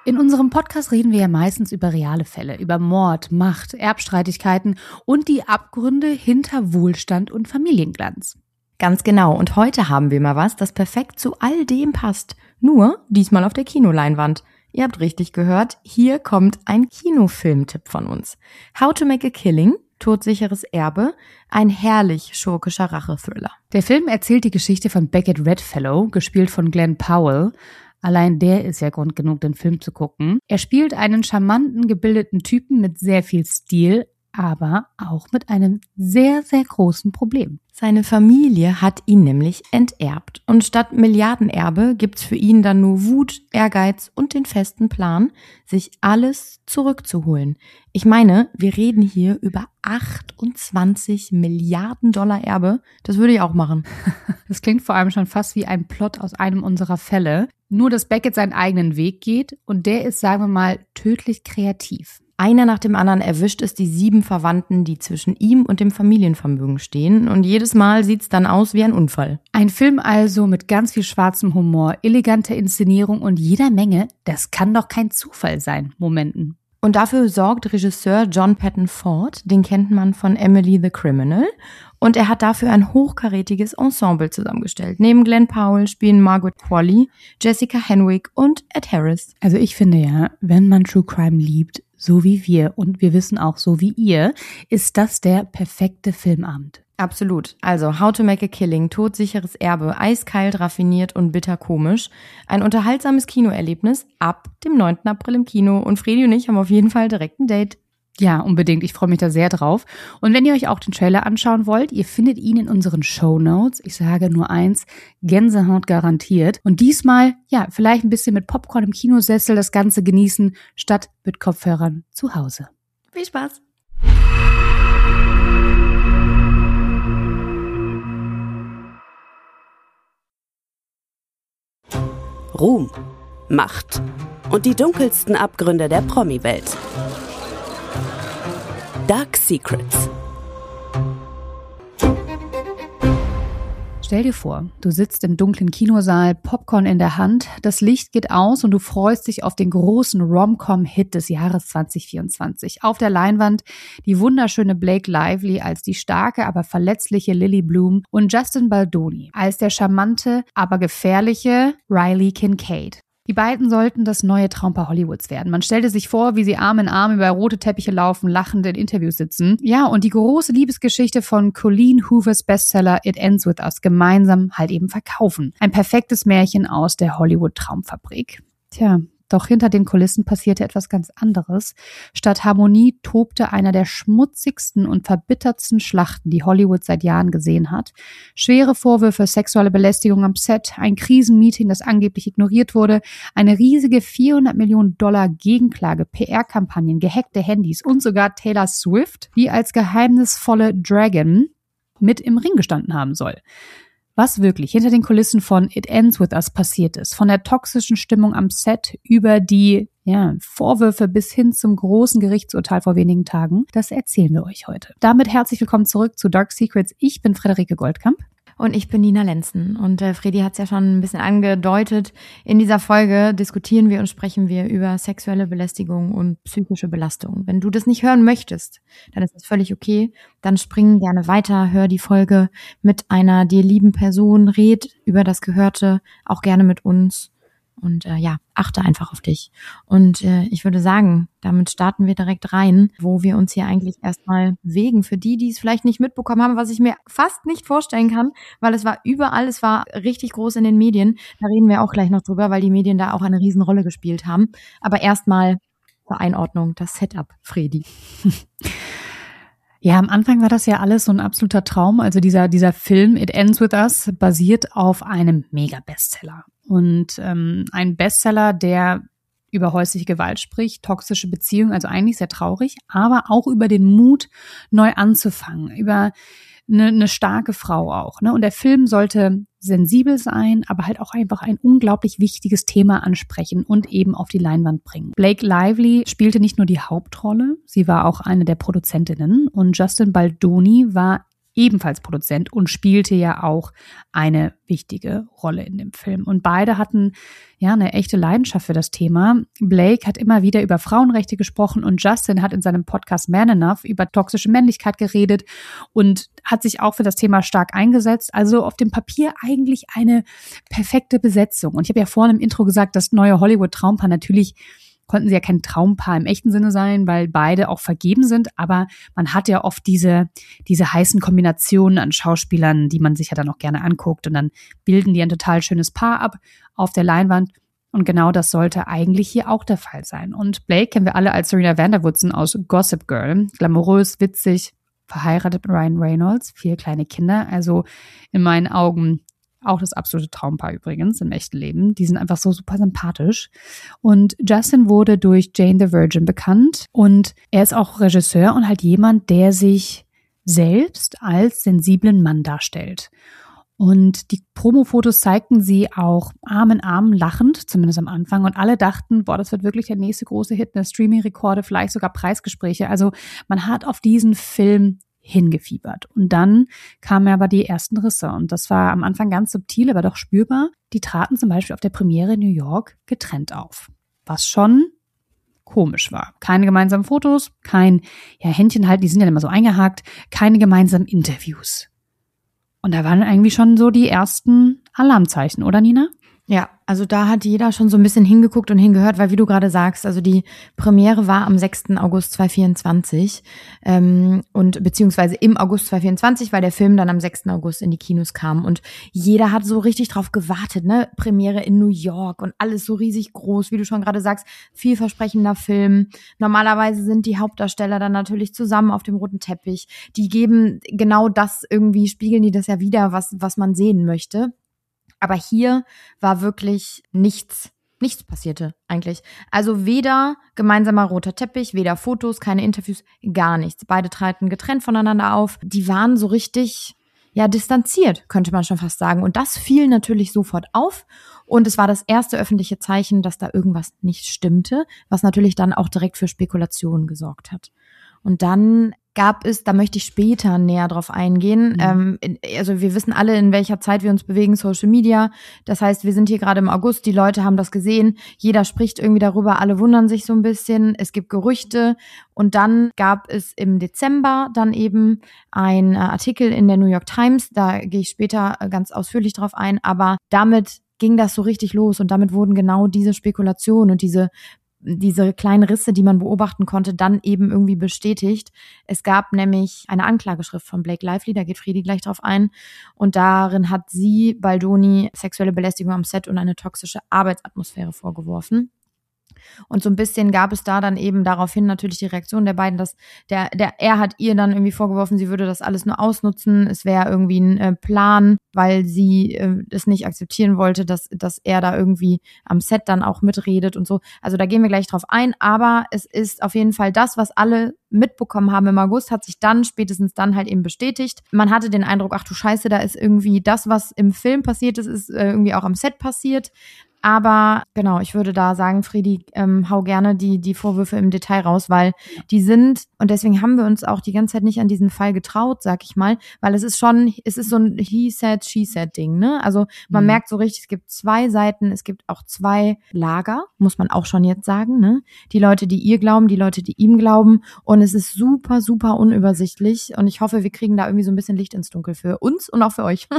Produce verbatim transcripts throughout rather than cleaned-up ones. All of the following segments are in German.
In unserem Podcast reden wir ja meistens über reale Fälle, über Mord, Macht, Erbstreitigkeiten und die Abgründe hinter Wohlstand und Familienglanz. Ganz genau. Und heute haben wir mal was, das perfekt zu all dem passt. Nur diesmal auf der Kinoleinwand. Ihr habt richtig gehört, hier kommt ein Kinofilmtipp von uns. How to Make a Killing, todsicheres Erbe, ein herrlich schurkischer Rachethriller. Der Film erzählt die Geschichte von Beckett Redfellow, gespielt von Glenn Powell. Allein der ist ja Grund genug, den Film zu gucken. Er spielt einen charmanten, gebildeten Typen mit sehr viel Stil, aber auch mit einem sehr, sehr großen Problem. Seine Familie hat ihn nämlich enterbt. Und statt Milliardenerbe gibt's für ihn dann nur Wut, Ehrgeiz und den festen Plan, sich alles zurückzuholen. Ich meine, wir reden hier über achtundzwanzig Milliarden Dollar Erbe. Das würde ich auch machen. Das klingt vor allem schon fast wie ein Plot aus einem unserer Fälle. Nur, dass Beckett seinen eigenen Weg geht und der ist, sagen wir mal, tödlich kreativ. Einer nach dem anderen erwischt es die sieben Verwandten, die zwischen ihm und dem Familienvermögen stehen. Und jedes Mal sieht's dann aus wie ein Unfall. Ein Film also mit ganz viel schwarzem Humor, eleganter Inszenierung und jeder Menge, das kann doch kein Zufall sein, Momenten. Und dafür sorgt Regisseur John Patton Ford, den kennt man von Emily the Criminal. Und er hat dafür ein hochkarätiges Ensemble zusammengestellt. Neben Glenn Powell spielen Margaret Qualley, Jessica Henwick und Ed Harris. Also ich finde ja, wenn man True Crime liebt, so wie wir und wir wissen auch so wie ihr, ist das der perfekte Filmabend. Absolut. Also How to Make a Killing, todsicheres Erbe, eiskalt, raffiniert und bitterkomisch. Ein unterhaltsames Kinoerlebnis ab dem neunten April im Kino. Und Fredi und ich haben auf jeden Fall direkt ein Date. Ja, unbedingt. Ich freue mich da sehr drauf. Und wenn ihr euch auch den Trailer anschauen wollt, ihr findet ihn in unseren Shownotes. Ich sage nur eins, Gänsehaut garantiert. Und diesmal, ja, vielleicht ein bisschen mit Popcorn im Kinosessel das Ganze genießen, statt mit Kopfhörern zu Hause. Viel Spaß! Ruhm, Macht und die dunkelsten Abgründe der Promi-Welt. Dark Secrets. Stell dir vor, du sitzt im dunklen Kinosaal, Popcorn in der Hand, das Licht geht aus und du freust dich auf den großen Rom-Com-Hit des Jahres zwanzig vierundzwanzig. Auf der Leinwand die wunderschöne Blake Lively als die starke, aber verletzliche Lily Bloom und Justin Baldoni als der charmante, aber gefährliche Riley Kincaid. Die beiden sollten das neue Traumpaar Hollywoods werden. Man stellte sich vor, wie sie Arm in Arm über rote Teppiche laufen, lachend in Interviews sitzen. Ja, und die große Liebesgeschichte von Colleen Hoovers Bestseller It Ends With Us gemeinsam halt eben verkaufen. Ein perfektes Märchen aus der Hollywood-Traumfabrik. Tja, doch hinter den Kulissen passierte etwas ganz anderes. Statt Harmonie tobte einer der schmutzigsten und verbittertsten Schlachten, die Hollywood seit Jahren gesehen hat. Schwere Vorwürfe, sexuelle Belästigung am Set, ein Krisenmeeting, das angeblich ignoriert wurde, eine riesige vierhundert Millionen Dollar Gegenklage, P R-Kampagnen, gehackte Handys und sogar Taylor Swift, die als geheimnisvolle Dragon mit im Ring gestanden haben soll. Was wirklich hinter den Kulissen von It Ends With Us passiert ist, von der toxischen Stimmung am Set über die ja, Vorwürfe bis hin zum großen Gerichtsurteil vor wenigen Tagen, das erzählen wir euch heute. Damit herzlich willkommen zurück zu Dark Secrets. Ich bin Friederike Goldkamp. Und ich bin Nina Lenzen. Und äh, Fredi hat es ja schon ein bisschen angedeutet. In dieser Folge diskutieren wir und sprechen wir über sexuelle Belästigung und psychische Belastung. Wenn du das nicht hören möchtest, dann ist das völlig okay. Dann spring gerne weiter, hör die Folge mit einer dir lieben Person, red über das Gehörte, auch gerne mit uns. Und äh, ja, achte einfach auf dich. Und äh, ich würde sagen, damit starten wir direkt rein, wo wir uns hier eigentlich erstmal bewegen. Für die, die es vielleicht nicht mitbekommen haben, was ich mir fast nicht vorstellen kann, weil es war überall, es war richtig groß in den Medien. Da reden wir auch gleich noch drüber, weil die Medien da auch eine Riesenrolle gespielt haben. Aber erstmal zur Einordnung, das Setup, Fredi. Ja, am Anfang war das ja alles so ein absoluter Traum. Also dieser dieser Film It Ends With Us basiert auf einem Mega-Bestseller. Und ähm, ein Bestseller, der über häusliche Gewalt spricht, toxische Beziehungen, also eigentlich sehr traurig, aber auch über den Mut, neu anzufangen, über eine, eine starke Frau auch. Ne? Und der Film sollte sensibel sein, aber halt auch einfach ein unglaublich wichtiges Thema ansprechen und eben auf die Leinwand bringen. Blake Lively spielte nicht nur die Hauptrolle, sie war auch eine der Produzentinnen und Justin Baldoni war ebenfalls Produzent und spielte ja auch eine wichtige Rolle in dem Film. Und beide hatten ja eine echte Leidenschaft für das Thema. Blake hat immer wieder über Frauenrechte gesprochen und Justin hat in seinem Podcast Man Enough über toxische Männlichkeit geredet und hat sich auch für das Thema stark eingesetzt. Also auf dem Papier eigentlich eine perfekte Besetzung. Und ich habe ja vorhin im Intro gesagt, das neue Hollywood-Traumpaar, natürlich konnten sie ja kein Traumpaar im echten Sinne sein, weil beide auch vergeben sind. Aber man hat ja oft diese, diese heißen Kombinationen an Schauspielern, die man sich ja dann auch gerne anguckt. Und dann bilden die ein total schönes Paar ab auf der Leinwand. Und genau das sollte eigentlich hier auch der Fall sein. Und Blake kennen wir alle als Serena van der Woodsen aus Gossip Girl. Glamourös, witzig, verheiratet mit Ryan Reynolds, vier kleine Kinder. Also in meinen Augen auch das absolute Traumpaar übrigens im echten Leben. Die sind einfach so super sympathisch. Und Justin wurde durch Jane the Virgin bekannt. Und er ist auch Regisseur und halt jemand, der sich selbst als sensiblen Mann darstellt. Und die Promo-Fotos zeigten sie auch Arm in Arm lachend, zumindest am Anfang. Und alle dachten, boah, das wird wirklich der nächste große Hit, eine Streaming-Rekorde, vielleicht sogar Preisgespräche. Also man hat auf diesen Film hingefiebert. Und dann kamen aber die ersten Risse. Und das war am Anfang ganz subtil, aber doch spürbar. Die traten zum Beispiel auf der Premiere in New York getrennt auf. Was schon komisch war. Keine gemeinsamen Fotos, kein ja, Händchen halten, die sind ja immer so eingehakt, keine gemeinsamen Interviews. Und da waren eigentlich schon so die ersten Alarmzeichen, oder Nina? Ja, also da hat jeder schon so ein bisschen hingeguckt und hingehört, weil wie du gerade sagst, also die Premiere war am sechsten August zweitausendvierundzwanzig ähm, und beziehungsweise im August zweitausendvierundzwanzig, weil der Film dann am sechsten August in die Kinos kam und jeder hat so richtig drauf gewartet, ne? Premiere in New York und alles so riesig groß, wie du schon gerade sagst, vielversprechender Film. Normalerweise sind die Hauptdarsteller dann natürlich zusammen auf dem roten Teppich. Die geben genau das irgendwie, spiegeln die das ja wieder, was was man sehen möchte. Aber hier war wirklich nichts, nichts passierte eigentlich. Also weder gemeinsamer roter Teppich, weder Fotos, keine Interviews, gar nichts. Beide traten getrennt voneinander auf. Die waren so richtig, ja, distanziert, könnte man schon fast sagen. Und das fiel natürlich sofort auf. Und es war das erste öffentliche Zeichen, dass da irgendwas nicht stimmte, was natürlich dann auch direkt für Spekulationen gesorgt hat. Und dann gab es, da möchte ich später näher drauf eingehen, mhm. ähm, in, also wir wissen alle, in welcher Zeit wir uns bewegen, Social Media, das heißt, wir sind hier gerade im August, die Leute haben das gesehen, jeder spricht irgendwie darüber, alle wundern sich so ein bisschen, es gibt Gerüchte und dann gab es im Dezember dann eben ein äh, Artikel in der New York Times, da gehe ich später ganz ausführlich drauf ein, aber damit ging das so richtig los und damit wurden genau diese Spekulationen und diese diese kleinen Risse, die man beobachten konnte, dann eben irgendwie bestätigt. Es gab nämlich eine Anklageschrift von Blake Lively, da geht Fredi gleich drauf ein. Und darin hat sie Baldoni sexuelle Belästigung am Set und eine toxische Arbeitsatmosphäre vorgeworfen. Und so ein bisschen gab es da dann eben daraufhin natürlich die Reaktion der beiden, dass der, der, er hat ihr dann irgendwie vorgeworfen, sie würde das alles nur ausnutzen, es wäre irgendwie ein äh, Plan, weil sie äh, es nicht akzeptieren wollte, dass, dass er da irgendwie am Set dann auch mitredet und so. Also da gehen wir gleich drauf ein, aber es ist auf jeden Fall das, was alle mitbekommen haben im August, hat sich dann, spätestens dann halt eben bestätigt. Man hatte den Eindruck, ach du Scheiße, da ist irgendwie das, was im Film passiert ist, ist äh, irgendwie auch am Set passiert. Aber genau, ich würde da sagen, Fredi, ähm, hau gerne die die Vorwürfe im Detail raus, weil die sind, und deswegen haben wir uns auch die ganze Zeit nicht an diesen Fall getraut, sag ich mal, weil es ist schon, es ist so ein he said, she said Ding, ne? Also man mhm. merkt so richtig, es gibt zwei Seiten, es gibt auch zwei Lager, muss man auch schon jetzt sagen, ne? Die Leute, die ihr glauben, die Leute, die ihm glauben, und es ist super, super unübersichtlich und ich hoffe, wir kriegen da irgendwie so ein bisschen Licht ins Dunkel für uns und auch für euch.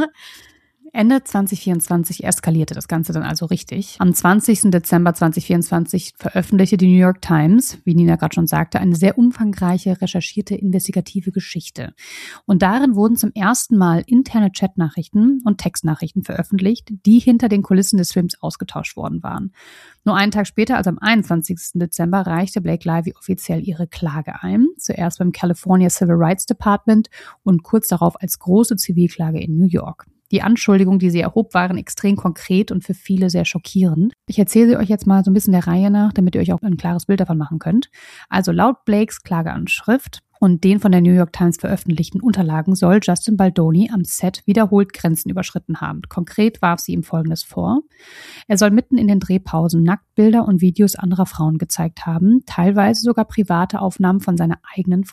Ende zwanzig vierundzwanzig eskalierte das Ganze dann also richtig. Am zwanzigsten Dezember zweitausendvierundzwanzig veröffentlichte die New York Times, wie Nina gerade schon sagte, eine sehr umfangreiche, recherchierte, investigative Geschichte. Und darin wurden zum ersten Mal interne Chatnachrichten und Textnachrichten veröffentlicht, die hinter den Kulissen des Films ausgetauscht worden waren. Nur einen Tag später, also am einundzwanzigsten Dezember, reichte Blake Lively offiziell ihre Klage ein. Zuerst beim California Civil Rights Department und kurz darauf als große Zivilklage in New York. Die Anschuldigungen, die sie erhob, waren extrem konkret und für viele sehr schockierend. Ich erzähle sie euch jetzt mal so ein bisschen der Reihe nach, damit ihr euch auch ein klares Bild davon machen könnt. Also laut Blakes Klageanschrift und den von der New York Times veröffentlichten Unterlagen soll Justin Baldoni am Set wiederholt Grenzen überschritten haben. Konkret warf sie ihm Folgendes vor. Er soll mitten in den Drehpausen Nacktbilder und Videos anderer Frauen gezeigt haben, teilweise sogar private Aufnahmen von seiner eigenen Frau.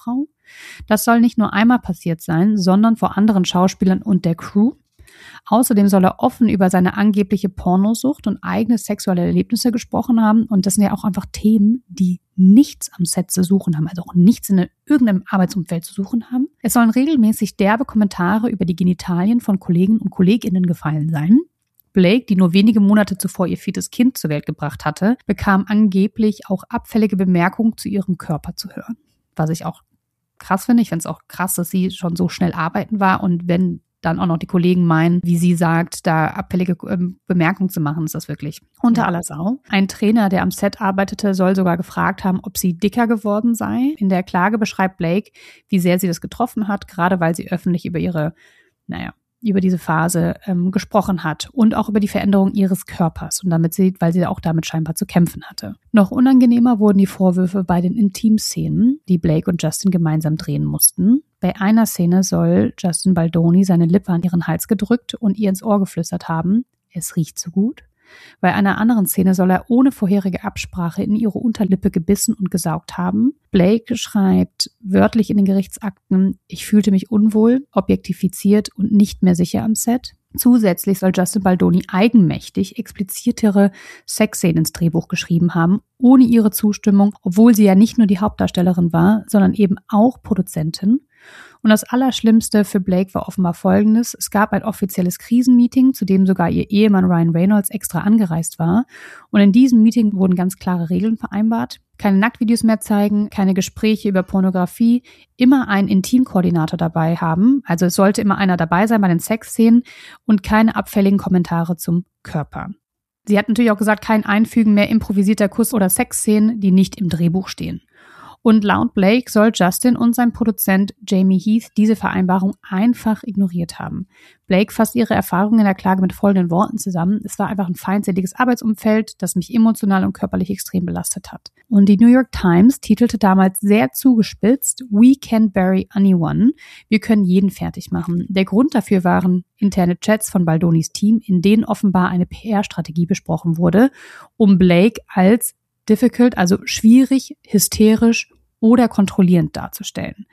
Das soll nicht nur einmal passiert sein, sondern vor anderen Schauspielern und der Crew. Außerdem soll er offen über seine angebliche Pornosucht und eigene sexuelle Erlebnisse gesprochen haben. Und das sind ja auch einfach Themen, die nichts am Set zu suchen haben, also auch nichts in irgendeinem Arbeitsumfeld zu suchen haben. Es sollen regelmäßig derbe Kommentare über die Genitalien von Kollegen und Kolleginnen gefallen sein. Blake, die nur wenige Monate zuvor ihr viertes Kind zur Welt gebracht hatte, bekam angeblich auch abfällige Bemerkungen zu ihrem Körper zu hören. Was ich auch krass finde. Ich finde es auch krass, dass sie schon so schnell arbeiten war und wenn dann auch noch die Kollegen meinen, wie sie sagt, da abfällige ähm, Bemerkungen zu machen, ist das wirklich unter aller Sau. Ein Trainer, der am Set arbeitete, soll sogar gefragt haben, ob sie dicker geworden sei. In der Klage beschreibt Blake, wie sehr sie das getroffen hat, gerade weil sie öffentlich über ihre, naja, über diese Phase ähm, gesprochen hat und auch über die Veränderung ihres Körpers und damit sie, weil sie auch damit scheinbar zu kämpfen hatte. Noch unangenehmer wurden die Vorwürfe bei den Intimszenen, die Blake und Justin gemeinsam drehen mussten. Bei einer Szene soll Justin Baldoni seine Lippe an ihren Hals gedrückt und ihr ins Ohr geflüstert haben, es riecht so gut. Bei einer anderen Szene soll er ohne vorherige Absprache in ihre Unterlippe gebissen und gesaugt haben. Blake schreibt wörtlich in den Gerichtsakten, ich fühlte mich unwohl, objektifiziert und nicht mehr sicher am Set. Zusätzlich soll Justin Baldoni eigenmächtig explizitere Sexszenen ins Drehbuch geschrieben haben, ohne ihre Zustimmung, obwohl sie ja nicht nur die Hauptdarstellerin war, sondern eben auch Produzentin. Und das Allerschlimmste für Blake war offenbar Folgendes. Es gab ein offizielles Krisenmeeting, zu dem sogar ihr Ehemann Ryan Reynolds extra angereist war. Und in diesem Meeting wurden ganz klare Regeln vereinbart. Keine Nacktvideos mehr zeigen, keine Gespräche über Pornografie, immer einen Intimkoordinator dabei haben. Also es sollte immer einer dabei sein bei den Sexszenen und keine abfälligen Kommentare zum Körper. Sie hat natürlich auch gesagt, kein Einfügen mehr improvisierter Kuss- oder Sexszenen, die nicht im Drehbuch stehen. Und laut Blake soll Justin und sein Produzent Jamie Heath diese Vereinbarung einfach ignoriert haben. Blake fasst ihre Erfahrungen in der Klage mit folgenden Worten zusammen. Es war einfach ein feindseliges Arbeitsumfeld, das mich emotional und körperlich extrem belastet hat. Und die New York Times titelte damals sehr zugespitzt, We can bury anyone. Wir können jeden fertig machen. Der Grund dafür waren interne Chats von Baldonis Team, in denen offenbar eine P R-Strategie besprochen wurde, um Blake als difficult, also schwierig, hysterisch oder kontrollierend darzustellen.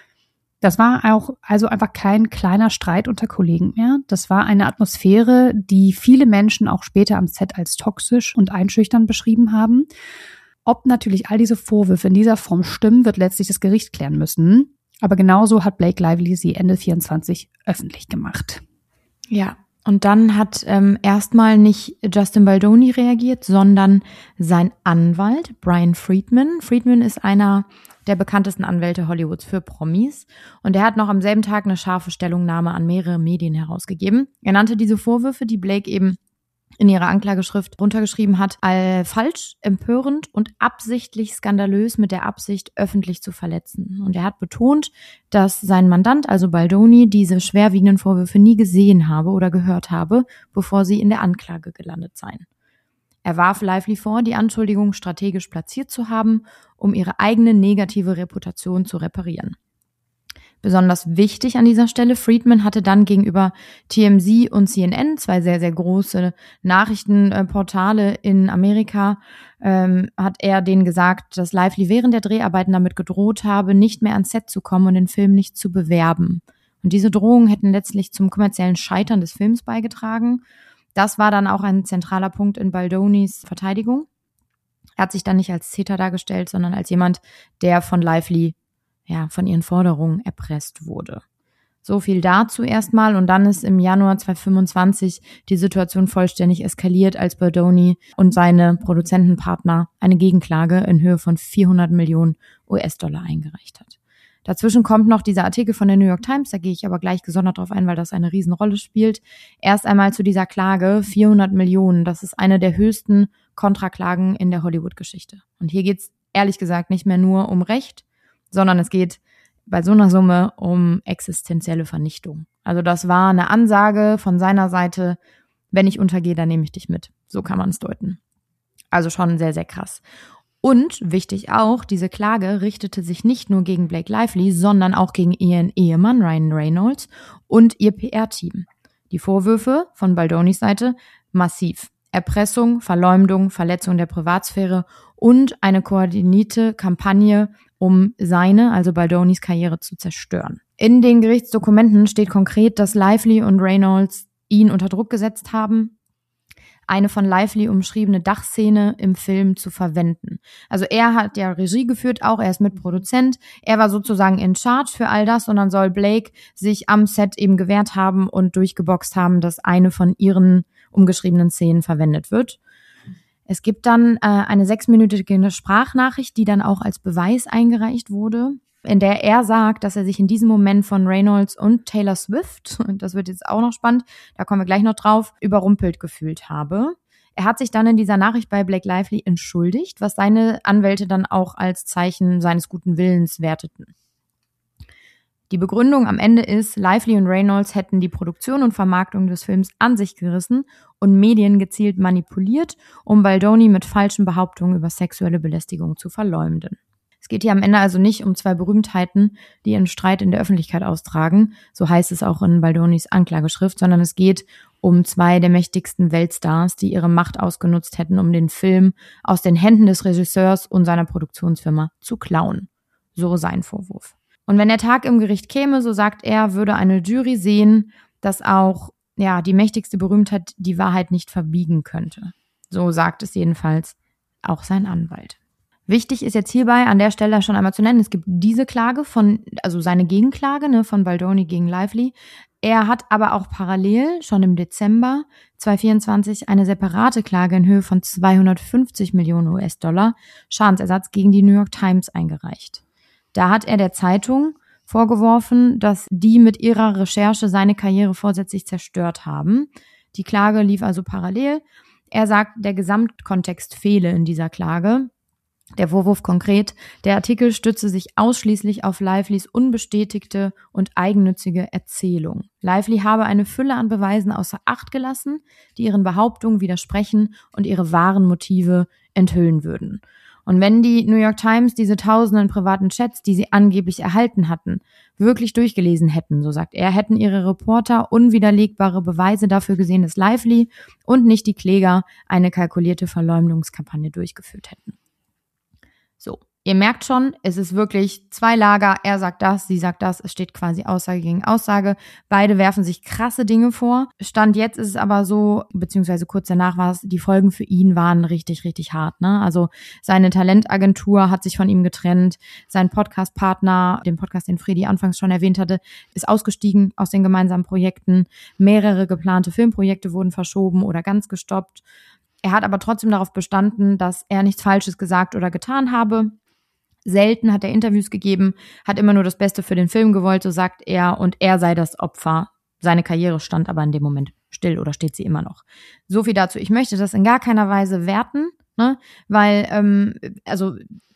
Das war auch also einfach kein kleiner Streit unter Kollegen mehr. Das war eine Atmosphäre, die viele Menschen auch später am Set als toxisch und einschüchternd beschrieben haben. Ob natürlich all diese Vorwürfe in dieser Form stimmen, wird letztlich das Gericht klären müssen. Aber genauso hat Blake Lively sie Ende vierundzwanzig öffentlich gemacht. Ja. Und dann hat ähm, erstmal nicht Justin Baldoni reagiert, sondern sein Anwalt, Brian Friedman. Friedman ist einer der bekanntesten Anwälte Hollywoods für Promis. Und er hat noch am selben Tag eine scharfe Stellungnahme an mehrere Medien herausgegeben. Er nannte diese Vorwürfe, die Blake eben in ihrer Anklageschrift runtergeschrieben hat, als falsch, empörend und absichtlich skandalös mit der Absicht, öffentlich zu verletzen. Und er hat betont, dass sein Mandant, also Baldoni, diese schwerwiegenden Vorwürfe nie gesehen habe oder gehört habe, bevor sie in der Anklage gelandet seien. Er warf Lively vor, die Anschuldigung strategisch platziert zu haben, um ihre eigene negative Reputation zu reparieren. Besonders wichtig an dieser Stelle, Friedman hatte dann gegenüber T M Z und C N N, zwei sehr, sehr große Nachrichtenportale in Amerika, ähm, hat er denen gesagt, dass Lively während der Dreharbeiten damit gedroht habe, nicht mehr ans Set zu kommen und den Film nicht zu bewerben. Und diese Drohungen hätten letztlich zum kommerziellen Scheitern des Films beigetragen. Das war dann auch ein zentraler Punkt in Baldonis Verteidigung. Er hat sich dann nicht als Täter dargestellt, sondern als jemand, der von Lively ja, von ihren Forderungen erpresst wurde. So viel dazu erstmal und dann ist im Januar zweitausendfünfundzwanzig die Situation vollständig eskaliert, als Baldoni und seine Produzentenpartner eine Gegenklage in Höhe von vierhundert Millionen U S-Dollar eingereicht hat. Dazwischen kommt noch dieser Artikel von der New York Times, da gehe ich aber gleich gesondert drauf ein, weil das eine Riesenrolle spielt. Erst einmal zu dieser Klage, vierhundert Millionen, das ist eine der höchsten Kontraklagen in der Hollywood-Geschichte. Und hier geht es ehrlich gesagt nicht mehr nur um Recht, sondern es geht bei so einer Summe um existenzielle Vernichtung. Also das war eine Ansage von seiner Seite, wenn ich untergehe, dann nehme ich dich mit. So kann man es deuten. Also schon sehr, sehr krass. Und wichtig auch, diese Klage richtete sich nicht nur gegen Blake Lively, sondern auch gegen ihren Ehemann Ryan Reynolds und ihr P R-Team. Die Vorwürfe von Baldonis Seite massiv. Erpressung, Verleumdung, Verletzung der Privatsphäre und eine koordinierte Kampagne um seine, also Baldonis Karriere zu zerstören. In den Gerichtsdokumenten steht konkret, dass Lively und Reynolds ihn unter Druck gesetzt haben, eine von Lively umschriebene Dachszene im Film zu verwenden. Also er hat ja Regie geführt, auch er ist Mitproduzent. Er war sozusagen in charge für all das und dann soll Blake sich am Set eben gewehrt haben und durchgeboxt haben, dass eine von ihren umgeschriebenen Szenen verwendet wird. Es gibt dann äh, eine sechsminütige Sprachnachricht, die dann auch als Beweis eingereicht wurde, in der er sagt, dass er sich in diesem Moment von Reynolds und Taylor Swift, und das wird jetzt auch noch spannend, da kommen wir gleich noch drauf, überrumpelt gefühlt habe. Er hat sich dann in dieser Nachricht bei Blake Lively entschuldigt, was seine Anwälte dann auch als Zeichen seines guten Willens werteten. Die Begründung am Ende ist, Lively und Reynolds hätten die Produktion und Vermarktung des Films an sich gerissen und Medien gezielt manipuliert, um Baldoni mit falschen Behauptungen über sexuelle Belästigung zu verleumden. Es geht hier am Ende also nicht um zwei Berühmtheiten, die ihren Streit in der Öffentlichkeit austragen, so heißt es auch in Baldonis Anklageschrift, sondern es geht um zwei der mächtigsten Weltstars, die ihre Macht ausgenutzt hätten, um den Film aus den Händen des Regisseurs und seiner Produktionsfirma zu klauen. So sein Vorwurf. Und wenn der Tag im Gericht käme, so sagt er, würde eine Jury sehen, dass auch ja die mächtigste Berühmtheit die Wahrheit nicht verbiegen könnte. So sagt es jedenfalls auch sein Anwalt. Wichtig ist jetzt hierbei an der Stelle schon einmal zu nennen, es gibt diese Klage von, also seine Gegenklage ne, von Baldoni gegen Lively. Er hat aber auch parallel schon im Dezember zweitausendvierundzwanzig eine separate Klage in Höhe von zweihundertfünfzig Millionen U S-Dollar Schadensersatz gegen die New York Times eingereicht. Da hat er der Zeitung vorgeworfen, dass die mit ihrer Recherche seine Karriere vorsätzlich zerstört haben. Die Klage lief also parallel. Er sagt, der Gesamtkontext fehle in dieser Klage. Der Vorwurf konkret, der Artikel stütze sich ausschließlich auf Livelys unbestätigte und eigennützige Erzählung. Lively habe eine Fülle an Beweisen außer Acht gelassen, die ihren Behauptungen widersprechen und ihre wahren Motive enthüllen würden. Und wenn die New York Times diese tausenden privaten Chats, die sie angeblich erhalten hatten, wirklich durchgelesen hätten, so sagt er, hätten ihre Reporter unwiderlegbare Beweise dafür gesehen, dass Lively und nicht die Kläger eine kalkulierte Verleumdungskampagne durchgeführt hätten. So, ihr merkt schon, es ist wirklich zwei Lager, er sagt das, sie sagt das, es steht quasi Aussage gegen Aussage. Beide werfen sich krasse Dinge vor. Stand jetzt ist es aber so, beziehungsweise kurz danach war es, die Folgen für ihn waren richtig, richtig hart, ne? Also seine Talentagentur hat sich von ihm getrennt, sein Podcastpartner, den Podcast, den Fredi anfangs schon erwähnt hatte, ist ausgestiegen aus den gemeinsamen Projekten. Mehrere geplante Filmprojekte wurden verschoben oder ganz gestoppt. Er hat aber trotzdem darauf bestanden, dass er nichts Falsches gesagt oder getan habe. Selten hat er Interviews gegeben, hat immer nur das Beste für den Film gewollt, so sagt er, und er sei das Opfer. Seine Karriere stand aber in dem Moment still oder steht sie immer noch. So viel dazu. Ich möchte das in gar keiner Weise werten, ne, weil, ähm, also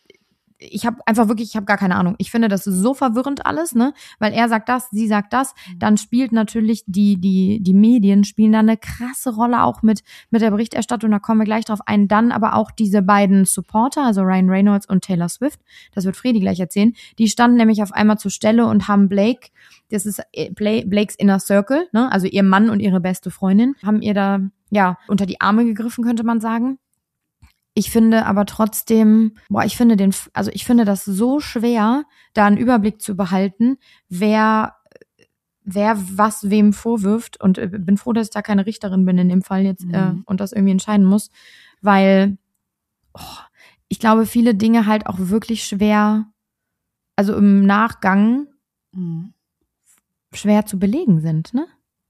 ich habe einfach wirklich, ich habe gar keine Ahnung. Ich finde das so verwirrend alles, ne, weil er sagt das, sie sagt das, dann spielt natürlich die die die Medien spielen da eine krasse Rolle auch mit mit der Berichterstattung, da kommen wir gleich drauf ein, dann aber auch diese beiden Supporter, also Ryan Reynolds und Taylor Swift, das wird Fredi gleich erzählen, die standen nämlich auf einmal zur Stelle und haben Blake, das ist Blakes Inner Circle, ne, also ihr Mann und ihre beste Freundin, haben ihr da ja unter die Arme gegriffen, könnte man sagen. Ich finde aber trotzdem, boah, ich finde den, also ich finde das so schwer, da einen Überblick zu behalten, wer, wer was wem vorwirft, und bin froh, dass ich da keine Richterin bin in dem Fall jetzt, mhm. äh, und das irgendwie entscheiden muss, weil, oh, ich glaube, viele Dinge halt auch wirklich schwer, also im Nachgang, mhm. schwer zu belegen sind, ne?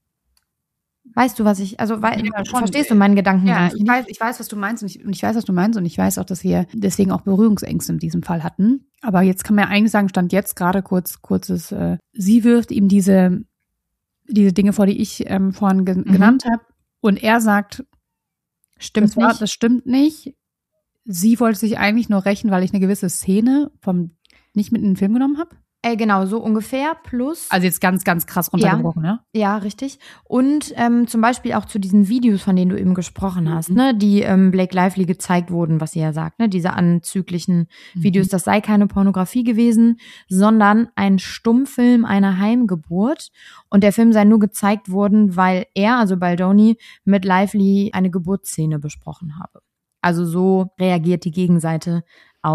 Weißt du, was ich, also weil, ja, verstehst du meinen Gedanken? Ja, ich weiß, ich weiß, was du meinst und ich, und ich weiß, was du meinst und ich weiß auch, dass wir deswegen auch Berührungsängste in diesem Fall hatten. Aber jetzt kann man ja eigentlich sagen, stand jetzt gerade kurz, kurzes, äh, sie wirft ihm diese, diese Dinge vor, die ich ähm, vorhin ge- mhm. genannt habe, und er sagt, stimmt das war, nicht. Das stimmt nicht. Sie wollte sich eigentlich nur rächen, weil ich eine gewisse Szene vom nicht mit in den Film genommen habe. Äh, genau, so ungefähr, plus. Also jetzt ganz, ganz krass runtergebrochen, ja? Ja, ja, richtig. Und ähm, zum Beispiel auch zu diesen Videos, von denen du eben gesprochen hast, mhm. ne, die ähm, Blake Lively gezeigt wurden, was sie ja sagt, ne, diese anzüglichen mhm. Videos, das sei keine Pornografie gewesen, sondern ein Stummfilm einer Heimgeburt. Und der Film sei nur gezeigt worden, weil er, also Baldoni, mit Lively eine Geburtsszene besprochen habe. Also so reagiert die Gegenseite auf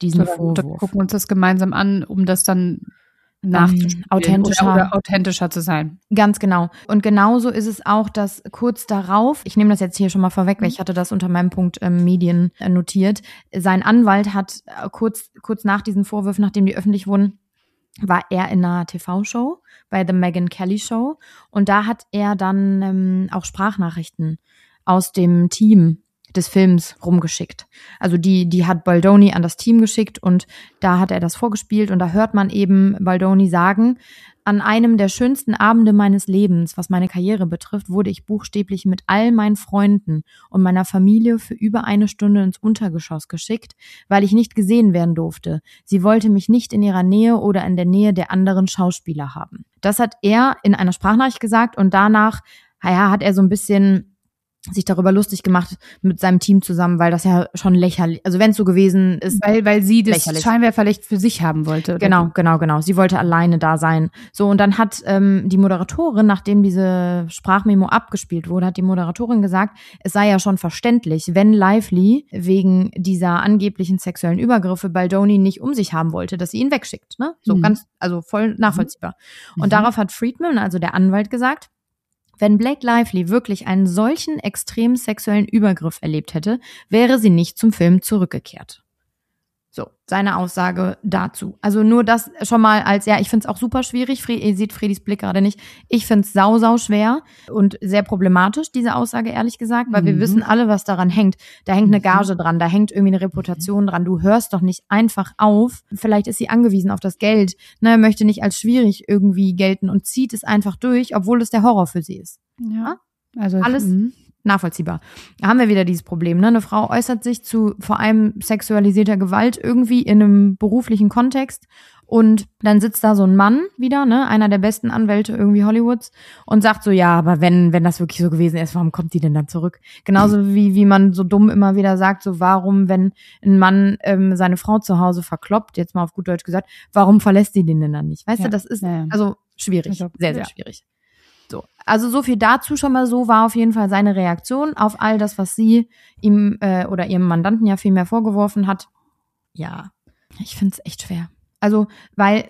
diesen so, Vorwurf. Wir gucken uns das gemeinsam an, um das dann nachzuspielen, authentischer. Oder, oder authentischer zu sein. Ganz genau. Und genauso ist es auch, dass kurz darauf, ich nehme das jetzt hier schon mal vorweg, weil ich hatte das unter meinem Punkt ähm, Medien äh, notiert, sein Anwalt hat äh, kurz, kurz nach diesen Vorwürfen, nachdem die öffentlich wurden, war er in einer T V-Show, bei The Megyn Kelly Show. Und da hat er dann ähm, auch Sprachnachrichten aus dem Team des Films rumgeschickt. Also die, die hat Baldoni an das Team geschickt und da hat er das vorgespielt und da hört man eben Baldoni sagen, an einem der schönsten Abende meines Lebens, was meine Karriere betrifft, wurde ich buchstäblich mit all meinen Freunden und meiner Familie für über eine Stunde ins Untergeschoss geschickt, weil ich nicht gesehen werden durfte. Sie wollte mich nicht in ihrer Nähe oder in der Nähe der anderen Schauspieler haben. Das hat er in einer Sprachnachricht gesagt und danach, naja, hat er so ein bisschen sich darüber lustig gemacht mit seinem Team zusammen, weil das ja schon lächerlich, also wenn es so gewesen ist. Weil, weil sie das lächerlich. Scheinwerferlicht für sich haben wollte. Oder? Genau, genau, genau. Sie wollte alleine da sein. So, und dann hat ähm, die Moderatorin, nachdem diese Sprachmemo abgespielt wurde, hat die Moderatorin gesagt, es sei ja schon verständlich, wenn Lively wegen dieser angeblichen sexuellen Übergriffe Baldoni nicht um sich haben wollte, dass sie ihn wegschickt. Ne? So mhm. ganz, also voll nachvollziehbar. Mhm. Und darauf hat Friedman, also der Anwalt, gesagt, wenn Blake Lively wirklich einen solchen extremen sexuellen Übergriff erlebt hätte, wäre sie nicht zum Film zurückgekehrt. So, seine Aussage dazu. Also nur das schon mal als, ja, ich find's auch super schwierig. Fred, ihr seht Fredis Blick gerade nicht. Ich find's sau, sau schwer und sehr problematisch, diese Aussage, ehrlich gesagt, weil mhm. wir wissen alle, was daran hängt. Da hängt eine Gage dran, da hängt irgendwie eine Reputation dran. Du hörst doch nicht einfach auf. Vielleicht ist sie angewiesen auf das Geld, ne, möchte nicht als schwierig irgendwie gelten und zieht es einfach durch, obwohl es der Horror für sie ist. Ja, also alles mh. nachvollziehbar. Da haben wir wieder dieses Problem, ne? Eine Frau äußert sich zu vor allem sexualisierter Gewalt irgendwie in einem beruflichen Kontext und dann sitzt da so ein Mann wieder, ne? Einer der besten Anwälte irgendwie Hollywoods und sagt so, ja, aber wenn wenn das wirklich so gewesen ist, warum kommt die denn dann zurück? Genauso wie wie man so dumm immer wieder sagt, so warum, wenn ein Mann ähm, seine Frau zu Hause verkloppt, jetzt mal auf gut Deutsch gesagt, warum verlässt die den denn dann nicht? Weißt ja. du, das ist ja, ja. also schwierig, glaub, sehr, sehr ja. schwierig. So, also so viel dazu schon mal so, war auf jeden Fall seine Reaktion auf all das, was sie ihm äh, oder ihrem Mandanten ja viel mehr vorgeworfen hat. Ja, ich find's echt schwer. Also, weil,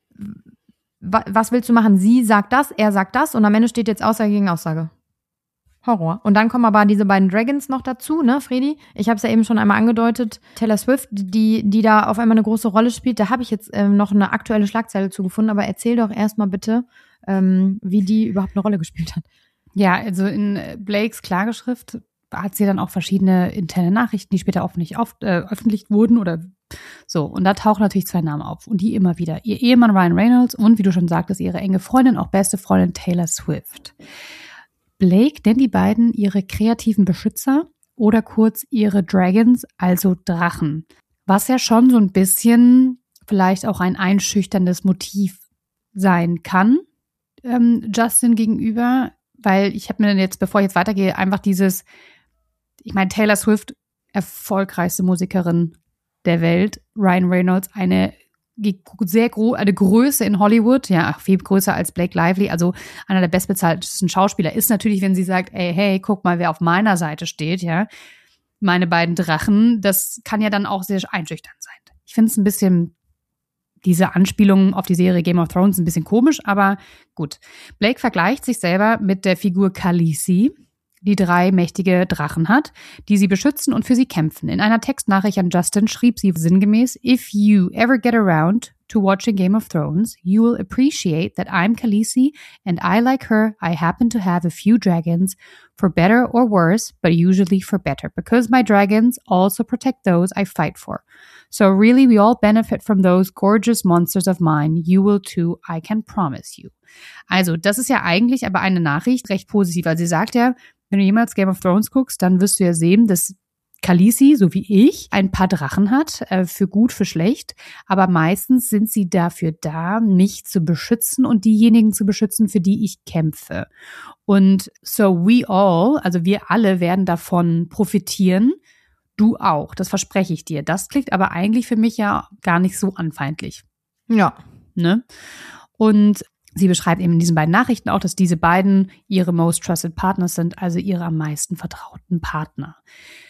wa- was willst du machen? Sie sagt das, er sagt das und am Ende steht jetzt Aussage gegen Aussage. Horror. Und dann kommen aber diese beiden Dragons noch dazu, ne, Fredi? Ich habe es ja eben schon einmal angedeutet. Taylor Swift, die die da auf einmal eine große Rolle spielt, da habe ich jetzt ähm, noch eine aktuelle Schlagzeile zugefunden, aber erzähl doch erstmal bitte, ähm, wie die überhaupt eine Rolle gespielt hat. Ja, also in Blakes Klageschrift hat sie dann auch verschiedene interne Nachrichten, die später auch nicht auf, äh, öffentlich wurden oder so. Und da tauchen natürlich zwei Namen auf und die immer wieder. Ihr Ehemann Ryan Reynolds und, wie du schon sagtest, ihre enge Freundin, auch beste Freundin Taylor Swift. Blake nennt die beiden ihre kreativen Beschützer oder kurz ihre Dragons, also Drachen. Was ja schon so ein bisschen vielleicht auch ein einschüchterndes Motiv sein kann, ähm, Justin gegenüber, weil ich habe mir dann jetzt, bevor ich jetzt weitergehe, einfach dieses, ich meine, Taylor Swift, erfolgreichste Musikerin der Welt, Ryan Reynolds, eine sehr gro- eine Größe in Hollywood, ja, viel größer als Blake Lively, also einer der bestbezahltesten Schauspieler, ist natürlich, wenn sie sagt, ey, hey, guck mal, wer auf meiner Seite steht, ja, meine beiden Drachen, das kann ja dann auch sehr einschüchternd sein. Ich finde es ein bisschen, diese Anspielung auf die Serie Game of Thrones ein bisschen komisch, aber gut. Blake vergleicht sich selber mit der Figur Khaleesi, die drei mächtige Drachen hat, die sie beschützen und für sie kämpfen. In einer Textnachricht an Justin schrieb sie sinngemäß, "If you ever get around to watching Game of Thrones, you will appreciate that I'm Khaleesi and I, like her, I happen to have a few dragons, for better or worse, but usually for better, because my dragons also protect those I fight for. So really we all benefit from those gorgeous monsters of mine. You will too, I can promise you." Also, das ist ja eigentlich aber eine Nachricht recht positiv, weil sie sagt ja, wenn du jemals Game of Thrones guckst, dann wirst du ja sehen, dass Khaleesi, so wie ich, ein paar Drachen hat, äh, für gut, für schlecht. Aber meistens sind sie dafür da, mich zu beschützen und diejenigen zu beschützen, für die ich kämpfe. Und so we all, also wir alle werden davon profitieren. Du auch, das verspreche ich dir. Das klingt aber eigentlich für mich ja gar nicht so anfeindlich. Ja. Ne? Und sie beschreibt eben in diesen beiden Nachrichten auch, dass diese beiden ihre most trusted partners sind, also ihre am meisten vertrauten Partner.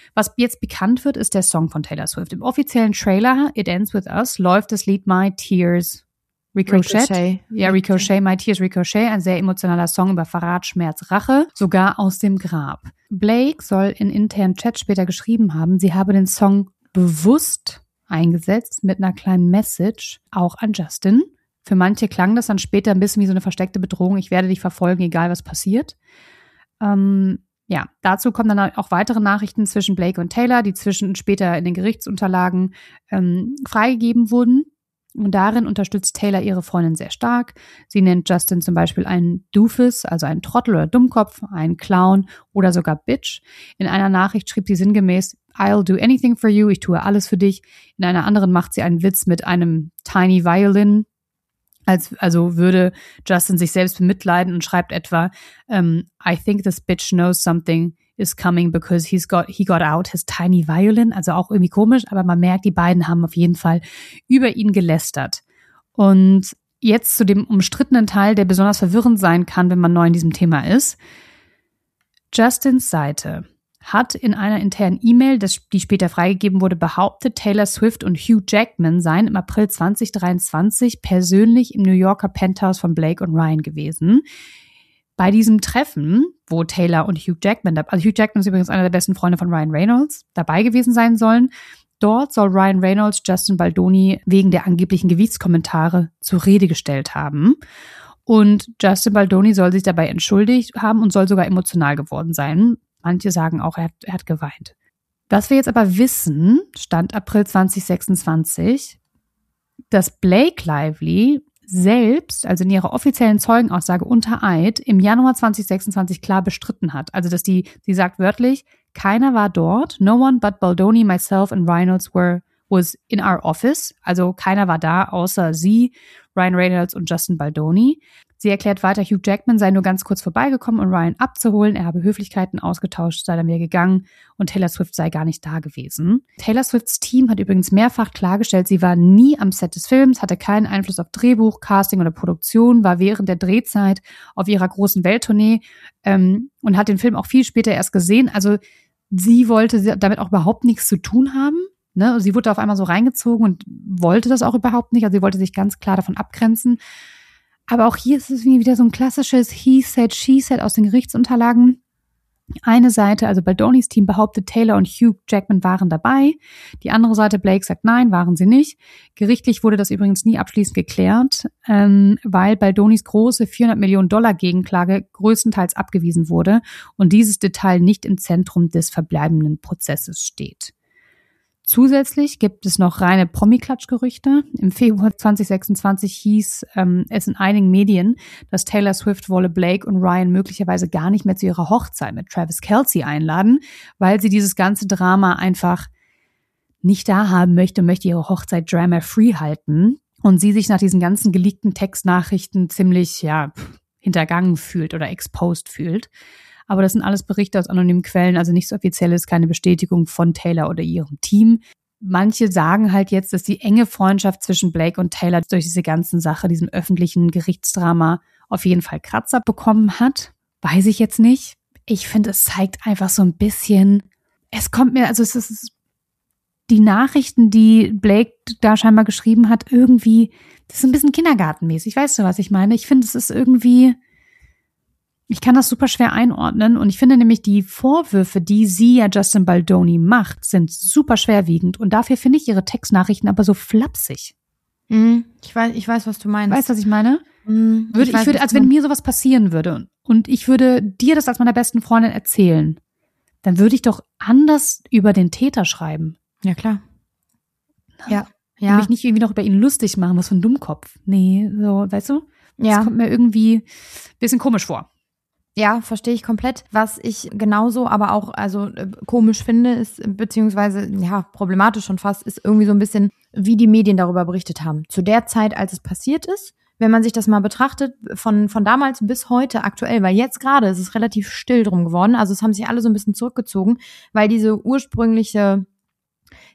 Was jetzt bekannt wird, ist der Song von Taylor Swift. Im offiziellen Trailer It Ends With Us läuft das Lied My Tears Ricochet. Ricochet. Ja, Ricochet, My Tears Ricochet, ein sehr emotionaler Song über Verrat, Schmerz, Rache, sogar aus dem Grab. Blake soll in internen Chat später geschrieben haben, sie habe den Song bewusst eingesetzt mit einer kleinen Message, auch an Justin. Für manche klang das dann später ein bisschen wie so eine versteckte Bedrohung, ich werde dich verfolgen, egal was passiert. Ähm, ja, dazu kommen dann auch weitere Nachrichten zwischen Blake und Taylor, die zwischen später in den Gerichtsunterlagen ähm, freigegeben wurden. Und darin unterstützt Taylor ihre Freundin sehr stark. Sie nennt Justin zum Beispiel einen Doofus, also einen Trottel oder Dummkopf, einen Clown oder sogar Bitch. In einer Nachricht schrieb sie sinngemäß, I'll do anything for you, ich tue alles für dich. In einer anderen macht sie einen Witz mit einem Tiny Violin, als, also würde Justin sich selbst bemitleiden und schreibt etwa, um, I think this bitch knows something is coming because he's got, he got out his tiny violin. Also auch irgendwie komisch, aber man merkt, die beiden haben auf jeden Fall über ihn gelästert. Und jetzt zu dem umstrittenen Teil, der besonders verwirrend sein kann, wenn man neu in diesem Thema ist. Justins Seite hat in einer internen E-Mail, die später freigegeben wurde, behauptet, Taylor Swift und Hugh Jackman seien im April zwanzig dreiundzwanzig persönlich im New Yorker Penthouse von Blake und Ryan gewesen. Bei diesem Treffen, wo Taylor und Hugh Jackman, also Hugh Jackman ist übrigens einer der besten Freunde von Ryan Reynolds, dabei gewesen sein sollen, dort soll Ryan Reynolds Justin Baldoni wegen der angeblichen Gewichtskommentare zur Rede gestellt haben. Und Justin Baldoni soll sich dabei entschuldigt haben und soll sogar emotional geworden sein. Manche sagen auch, er hat, er hat geweint. Was wir jetzt aber wissen, Stand April zwanzig sechsundzwanzig, dass Blake Lively selbst, also in ihrer offiziellen Zeugenaussage unter Eid, im Januar zwanzig sechsundzwanzig klar bestritten hat. Also, dass die, sie sagt wörtlich, keiner war dort, no one but Baldoni, myself and Reynolds were, was in our office. Also, keiner war da, außer sie, Ryan Reynolds und Justin Baldoni. Sie erklärt weiter, Hugh Jackman sei nur ganz kurz vorbeigekommen, um Ryan abzuholen. Er habe Höflichkeiten ausgetauscht, sei dann wieder gegangen und Taylor Swift sei gar nicht da gewesen. Taylor Swifts Team hat übrigens mehrfach klargestellt, sie war nie am Set des Films, hatte keinen Einfluss auf Drehbuch, Casting oder Produktion, war während der Drehzeit auf ihrer großen Welttournee ähm, und hat den Film auch viel später erst gesehen. Also sie wollte damit auch überhaupt nichts zu tun haben. Ne? Sie wurde auf einmal so reingezogen und wollte das auch überhaupt nicht. Also sie wollte sich ganz klar davon abgrenzen. Aber auch hier ist es wieder so ein klassisches He said, she said aus den Gerichtsunterlagen. Eine Seite, also Baldonis Team, behauptet, Taylor und Hugh Jackman waren dabei. Die andere Seite, Blake, sagt, nein, waren sie nicht. Gerichtlich wurde das übrigens nie abschließend geklärt, ähm, weil Baldonis große vierhundert Millionen Dollar Gegenklage größtenteils abgewiesen wurde und dieses Detail nicht im Zentrum des verbleibenden Prozesses steht. Zusätzlich gibt es noch reine Promi-Klatsch-Gerüchte. Im Februar zwanzig sechsundzwanzig hieß ähm, es in einigen Medien, dass Taylor Swift wolle Blake und Ryan möglicherweise gar nicht mehr zu ihrer Hochzeit mit Travis Kelce einladen, weil sie dieses ganze Drama einfach nicht da haben möchte und möchte ihre Hochzeit drama-free halten und sie sich nach diesen ganzen geleakten Textnachrichten ziemlich ja hintergangen fühlt oder exposed fühlt. Aber das sind alles Berichte aus anonymen Quellen, also nichts Offizielles, keine Bestätigung von Taylor oder ihrem Team. Manche sagen halt jetzt, dass die enge Freundschaft zwischen Blake und Taylor durch diese ganze Sache, diesem öffentlichen Gerichtsdrama, auf jeden Fall Kratzer bekommen hat. Weiß ich jetzt nicht. Ich finde, es zeigt einfach so ein bisschen, es kommt mir, also es ist die Nachrichten, die Blake da scheinbar geschrieben hat, irgendwie, das ist ein bisschen kindergartenmäßig. Weißt du, was ich meine? Ich finde, es ist irgendwie... Ich kann das super schwer einordnen und ich finde nämlich die Vorwürfe, die sie ja Justin Baldoni macht, sind super schwerwiegend und dafür finde ich ihre Textnachrichten aber so flapsig. Mm, ich weiß, ich weiß, was du meinst. Weißt du, was ich meine? Mm, würde, ich, weiß, ich würde, als wenn mir sowas passieren würde und ich würde dir das als meiner besten Freundin erzählen, dann würde ich doch anders über den Täter schreiben. Ja, klar. Ja, ja. Und mich nicht irgendwie noch über ihn lustig machen, was für ein Dummkopf. Nee, so, weißt du? Ja. Das kommt mir irgendwie ein bisschen komisch vor. Ja, verstehe ich komplett. Was ich genauso aber auch also äh, komisch finde, ist, beziehungsweise ja, problematisch schon fast, ist irgendwie so ein bisschen, wie die Medien darüber berichtet haben. Zu der Zeit, als es passiert ist, wenn man sich das mal betrachtet, von von damals bis heute aktuell, weil jetzt gerade ist es relativ still drum geworden, also es haben sich alle so ein bisschen zurückgezogen, weil diese ursprüngliche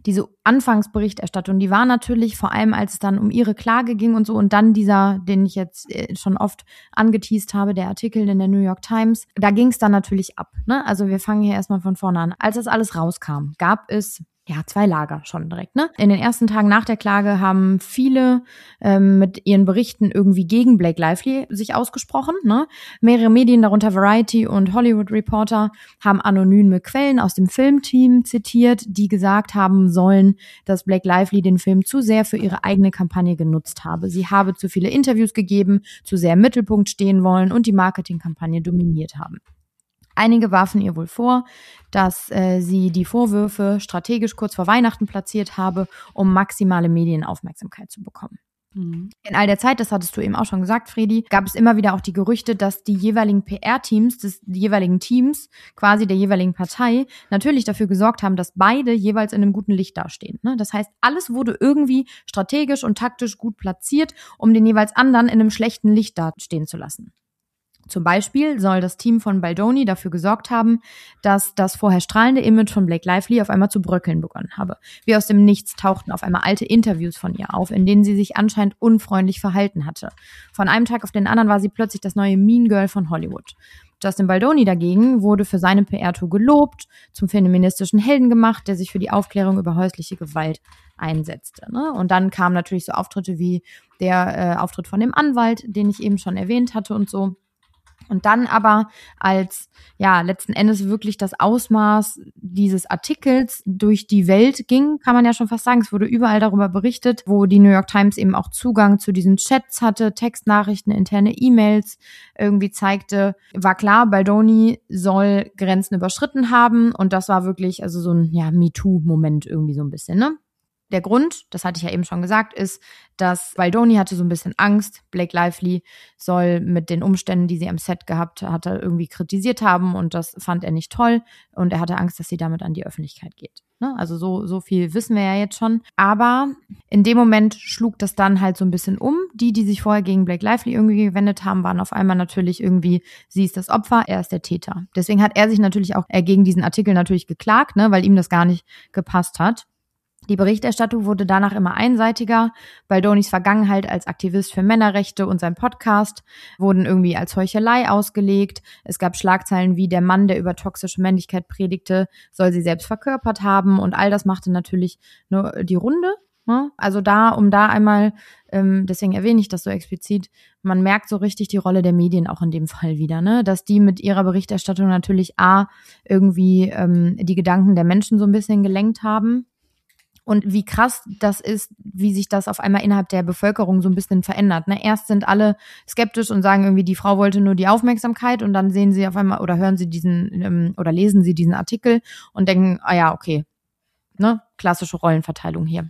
diese Anfangsberichterstattung, die war natürlich vor allem, als es dann um ihre Klage ging und so und dann dieser, den ich jetzt schon oft angeteast habe, der Artikel in der New York Times, da ging es dann natürlich ab. Ne? Also wir fangen hier erstmal von vorne an. Als das alles rauskam, gab es ja zwei Lager schon direkt. Ne? In den ersten Tagen nach der Klage haben viele ähm, mit ihren Berichten irgendwie gegen Blake Lively sich ausgesprochen. Ne? Mehrere Medien, darunter Variety und Hollywood Reporter, haben anonyme Quellen aus dem Filmteam zitiert, die gesagt haben sollen, dass Blake Lively den Film zu sehr für ihre eigene Kampagne genutzt habe. Sie habe zu viele Interviews gegeben, zu sehr im Mittelpunkt stehen wollen und die Marketingkampagne dominiert haben. Einige warfen ihr wohl vor, dass äh, sie die Vorwürfe strategisch kurz vor Weihnachten platziert habe, um maximale Medienaufmerksamkeit zu bekommen. Mhm. In all der Zeit, das hattest du eben auch schon gesagt, Fredi, gab es immer wieder auch die Gerüchte, dass die jeweiligen P R-Teams des die jeweiligen Teams, quasi der jeweiligen Partei, natürlich dafür gesorgt haben, dass beide jeweils in einem guten Licht dastehen. Ne? Das heißt, alles wurde irgendwie strategisch und taktisch gut platziert, um den jeweils anderen in einem schlechten Licht dastehen zu lassen. Zum Beispiel soll das Team von Baldoni dafür gesorgt haben, dass das vorher strahlende Image von Blake Lively auf einmal zu bröckeln begonnen habe. Wie aus dem Nichts tauchten auf einmal alte Interviews von ihr auf, in denen sie sich anscheinend unfreundlich verhalten hatte. Von einem Tag auf den anderen war sie plötzlich das neue Mean Girl von Hollywood. Justin Baldoni dagegen wurde für seine P R-Tour gelobt, zum feministischen Helden gemacht, der sich für die Aufklärung über häusliche Gewalt einsetzte. Ne? Und dann kamen natürlich so Auftritte wie der äh, Auftritt von dem Anwalt, den ich eben schon erwähnt hatte und so. Und dann aber, als ja letzten Endes wirklich das Ausmaß dieses Artikels durch die Welt ging, kann man ja schon fast sagen, es wurde überall darüber berichtet, wo die New York Times eben auch Zugang zu diesen Chats hatte, Textnachrichten, interne E-Mails irgendwie zeigte, war klar, Baldoni soll Grenzen überschritten haben und das war wirklich also so ein ja MeToo-Moment irgendwie so ein bisschen, ne? Der Grund, das hatte ich ja eben schon gesagt, ist, dass Baldoni hatte so ein bisschen Angst. Blake Lively soll mit den Umständen, die sie am Set gehabt hatte, irgendwie kritisiert haben und das fand er nicht toll und er hatte Angst, dass sie damit an die Öffentlichkeit geht. Ne? Also so, so viel wissen wir ja jetzt schon. Aber in dem Moment schlug das dann halt so ein bisschen um. Die, die sich vorher gegen Blake Lively irgendwie gewendet haben, waren auf einmal natürlich irgendwie, sie ist das Opfer, er ist der Täter. Deswegen hat er sich natürlich auch gegen diesen Artikel natürlich geklagt, ne, weil ihm das gar nicht gepasst hat. Die Berichterstattung wurde danach immer einseitiger. Baldonis Vergangenheit als Aktivist für Männerrechte und sein Podcast wurden irgendwie als Heuchelei ausgelegt. Es gab Schlagzeilen wie der Mann, der über toxische Männlichkeit predigte, soll sie selbst verkörpert haben. Und all das machte natürlich nur die Runde. Ne? Also da, um da einmal, ähm, deswegen erwähne ich das so explizit, man merkt so richtig die Rolle der Medien auch in dem Fall wieder, ne? Dass die mit ihrer Berichterstattung natürlich A, irgendwie ähm, die Gedanken der Menschen so ein bisschen gelenkt haben. Und wie krass das ist, wie sich das auf einmal innerhalb der Bevölkerung so ein bisschen verändert. Ne? Erst sind alle skeptisch und sagen irgendwie, die Frau wollte nur die Aufmerksamkeit und dann sehen sie auf einmal oder hören sie diesen ähm, oder lesen sie diesen Artikel und denken, ah ja, okay, ne, klassische Rollenverteilung hier.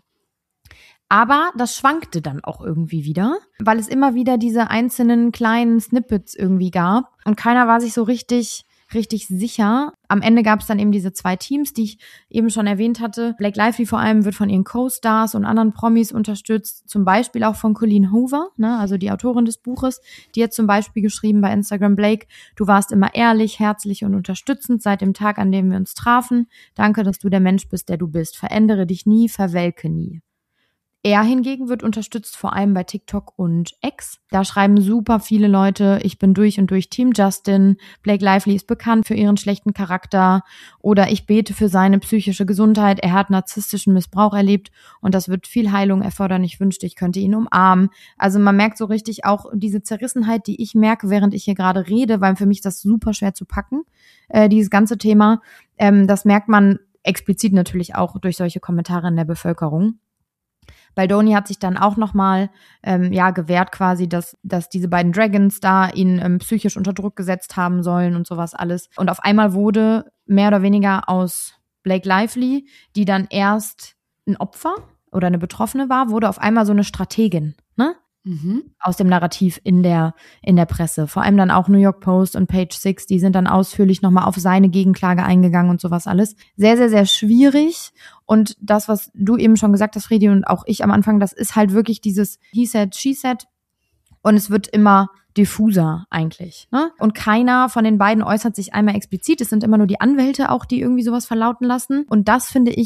Aber das schwankte dann auch irgendwie wieder, weil es immer wieder diese einzelnen kleinen Snippets irgendwie gab und keiner war sich so richtig richtig sicher. Am Ende gab es dann eben diese zwei Teams, die ich eben schon erwähnt hatte. Blake Lively vor allem wird von ihren Co-Stars und anderen Promis unterstützt, zum Beispiel auch von Colleen Hoover, ne, also die Autorin des Buches. Die hat zum Beispiel geschrieben bei Instagram: Blake, du warst immer ehrlich, herzlich und unterstützend seit dem Tag, an dem wir uns trafen. Danke, dass du der Mensch bist, der du bist. Verändere dich nie, verwelke nie. Er hingegen wird unterstützt vor allem bei TikTok und X. Da schreiben super viele Leute, ich bin durch und durch Team Justin, Blake Lively ist bekannt für ihren schlechten Charakter oder ich bete für seine psychische Gesundheit, er hat narzisstischen Missbrauch erlebt und das wird viel Heilung erfordern, ich wünschte, ich könnte ihn umarmen. Also man merkt so richtig auch diese Zerrissenheit, die ich merke, während ich hier gerade rede, weil für mich das super schwer zu packen, äh, dieses ganze Thema. Ähm, das merkt man explizit natürlich auch durch solche Kommentare in der Bevölkerung. Baldoni hat sich dann auch nochmal ähm, ja, gewehrt quasi, dass, dass diese beiden Dragons da ihn ähm, psychisch unter Druck gesetzt haben sollen und sowas alles. Und auf einmal wurde mehr oder weniger aus Blake Lively, die dann erst ein Opfer oder eine Betroffene war, wurde auf einmal so eine Strategin, ne? Mhm. Aus dem Narrativ in der in der Presse. Vor allem dann auch New York Post und Page Six, die sind dann ausführlich nochmal auf seine Gegenklage eingegangen und sowas alles. Sehr, sehr, sehr schwierig. Und das, was du eben schon gesagt hast, Fredi, und auch ich am Anfang, das ist halt wirklich dieses He said, she said. Und es wird immer diffuser eigentlich, ne? Und keiner von den beiden äußert sich einmal explizit. Es sind immer nur die Anwälte auch, die irgendwie sowas verlauten lassen. Und das, finde ich,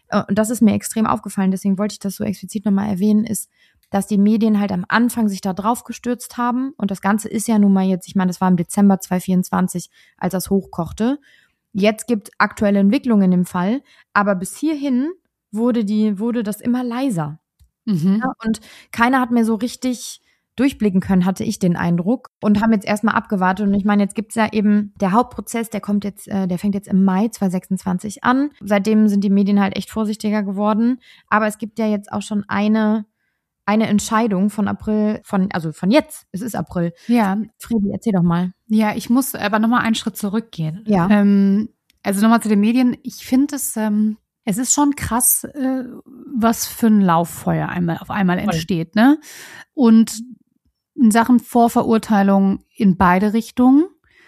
und das ist mir extrem aufgefallen, deswegen wollte ich das so explizit nochmal erwähnen, ist, dass die Medien halt am Anfang sich da drauf gestürzt haben. Und das Ganze ist ja nun mal jetzt, ich meine, das war im Dezember zwanzig vierundzwanzig, als das hochkochte. Jetzt gibt aktuelle Entwicklungen im Fall, aber bis hierhin wurde die, wurde das immer leiser. Mhm. Ja, und keiner hat mehr so richtig durchblicken können, hatte ich den Eindruck, und haben jetzt erstmal abgewartet. Und ich meine, jetzt gibt's ja eben der Hauptprozess, der kommt jetzt, äh, der fängt jetzt im Mai zwanzig sechsundzwanzig an. Seitdem sind die Medien halt echt vorsichtiger geworden. Aber es gibt ja jetzt auch schon eine eine Entscheidung von April, von also von jetzt. Es ist April. Ja. Fredi, erzähl doch mal. Ja, ich muss aber nochmal einen Schritt zurückgehen. Ja. Ähm, also nochmal zu den Medien. Ich finde es, ähm, es ist schon krass, äh, was für ein Lauffeuer einmal auf einmal entsteht, ne? Und in Sachen Vorverurteilung in beide Richtungen.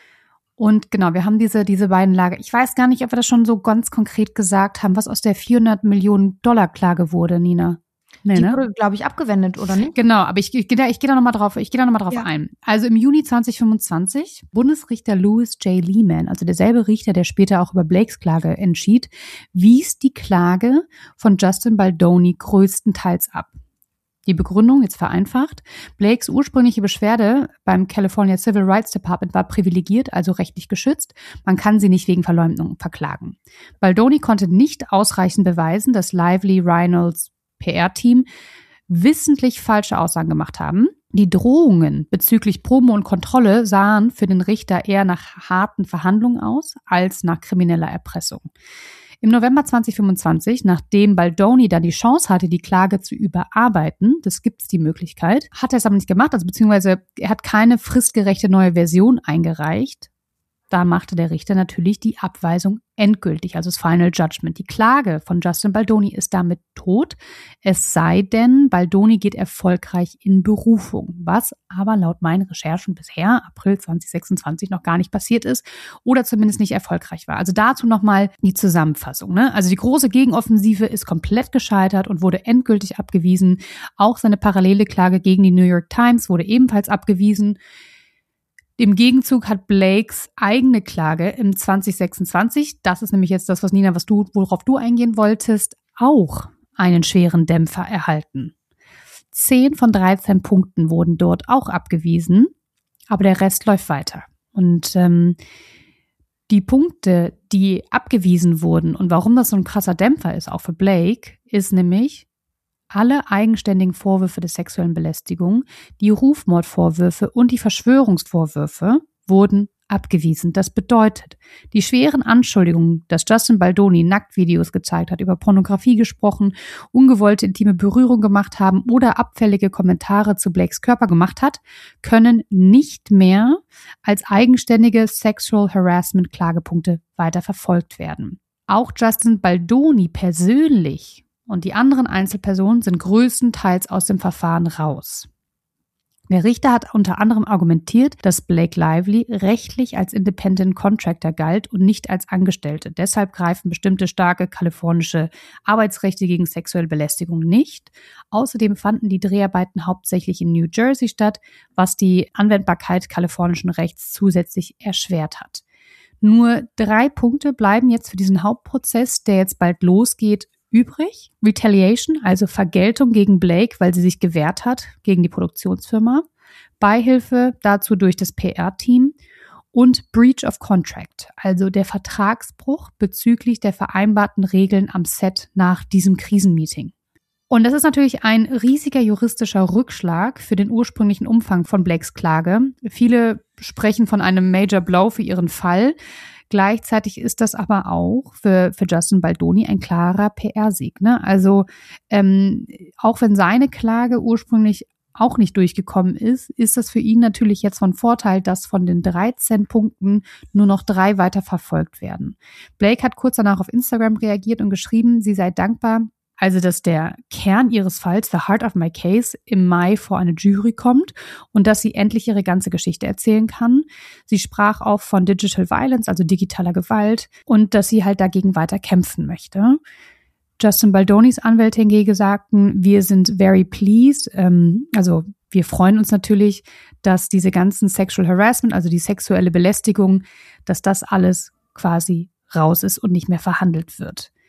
Und genau, wir haben diese, diese beiden Lager. Ich weiß gar nicht, ob wir das schon so ganz konkret gesagt haben, was aus der vierhundert Millionen Dollar Klage wurde, Nina. Nee, Die ne? wurde, glaube ich, abgewendet, oder nicht? Genau, aber ich, ich gehe da, ich gehe da nochmal drauf, ich gehe da nochmal drauf Ja. ein. Also im Juni zwanzig fünfundzwanzig, Bundesrichter Louis J. Lehman, also derselbe Richter, der später auch über Blakes Klage entschied, wies die Klage von Justin Baldoni größtenteils ab. Die Begründung, jetzt vereinfacht: Blakes ursprüngliche Beschwerde beim California Civil Rights Department war privilegiert, also rechtlich geschützt. Man kann sie nicht wegen Verleumdung verklagen. Baldoni konnte nicht ausreichend beweisen, dass Lively Reynolds P R-Team wissentlich falsche Aussagen gemacht haben. Die Drohungen bezüglich Promo und Kontrolle sahen für den Richter eher nach harten Verhandlungen aus als nach krimineller Erpressung. Im November zwanzig fünfundzwanzig, nachdem Baldoni dann die Chance hatte, die Klage zu überarbeiten, das gibt es die Möglichkeit, hat er es aber nicht gemacht, also beziehungsweise er hat keine fristgerechte neue Version eingereicht. Da machte der Richter natürlich die Abweisung endgültig, also das Final Judgment. Die Klage von Justin Baldoni ist damit tot, es sei denn, Baldoni geht erfolgreich in Berufung, was aber laut meinen Recherchen bisher, April zwanzig sechsundzwanzig, noch gar nicht passiert ist oder zumindest nicht erfolgreich war. Also dazu nochmal die Zusammenfassung, ne? Also die große Gegenoffensive ist komplett gescheitert und wurde endgültig abgewiesen. Auch seine parallele Klage gegen die New York Times wurde ebenfalls abgewiesen. Im Gegenzug hat Blakes eigene Klage im zwanzig sechsundzwanzig, das ist nämlich jetzt das, was Nina, was du, worauf du eingehen wolltest, auch einen schweren Dämpfer erhalten. Zehn von dreizehn Punkten wurden dort auch abgewiesen, aber der Rest läuft weiter. Und ähm, die Punkte, die abgewiesen wurden und warum das so ein krasser Dämpfer ist, auch für Blake, ist nämlich: alle eigenständigen Vorwürfe der sexuellen Belästigung, die Rufmordvorwürfe und die Verschwörungsvorwürfe wurden abgewiesen. Das bedeutet, die schweren Anschuldigungen, dass Justin Baldoni Nacktvideos gezeigt hat, über Pornografie gesprochen, ungewollte intime Berührung gemacht haben oder abfällige Kommentare zu Blakes Körper gemacht hat, können nicht mehr als eigenständige Sexual Harassment Klagepunkte weiter verfolgt werden. Auch Justin Baldoni persönlich und die anderen Einzelpersonen sind größtenteils aus dem Verfahren raus. Der Richter hat unter anderem argumentiert, dass Blake Lively rechtlich als Independent Contractor galt und nicht als Angestellte. Deshalb greifen bestimmte starke kalifornische Arbeitsrechte gegen sexuelle Belästigung nicht. Außerdem fanden die Dreharbeiten hauptsächlich in New Jersey statt, was die Anwendbarkeit kalifornischen Rechts zusätzlich erschwert hat. Nur drei Punkte bleiben jetzt für diesen Hauptprozess, der jetzt bald losgeht, übrig. Retaliation, also Vergeltung gegen Blake, weil sie sich gewehrt hat gegen die Produktionsfirma. Beihilfe dazu durch das P R-Team. Und Breach of Contract, also der Vertragsbruch bezüglich der vereinbarten Regeln am Set nach diesem Krisenmeeting. Und das ist natürlich ein riesiger juristischer Rückschlag für den ursprünglichen Umfang von Blakes Klage. Viele sprechen von einem Major Blow für ihren Fall. Gleichzeitig ist das aber auch für, für Justin Baldoni ein klarer P R-Sieg, ne? Also ähm, auch wenn seine Klage ursprünglich auch nicht durchgekommen ist, ist das für ihn natürlich jetzt von Vorteil, dass von den dreizehn Punkten nur noch drei weiter verfolgt werden. Blake hat kurz danach auf Instagram reagiert und geschrieben, sie sei dankbar, also dass der Kern ihres Falls, the heart of my case, im Mai vor eine Jury kommt und dass sie endlich ihre ganze Geschichte erzählen kann. Sie sprach auch von Digital Violence, also digitaler Gewalt, und dass sie halt dagegen weiter kämpfen möchte. Justin Baldonis Anwälte hingegen sagten, wir sind very pleased, ähm, also wir freuen uns natürlich, dass diese ganzen Sexual Harassment, also die sexuelle Belästigung, dass das alles quasi raus ist und nicht mehr verhandelt wird.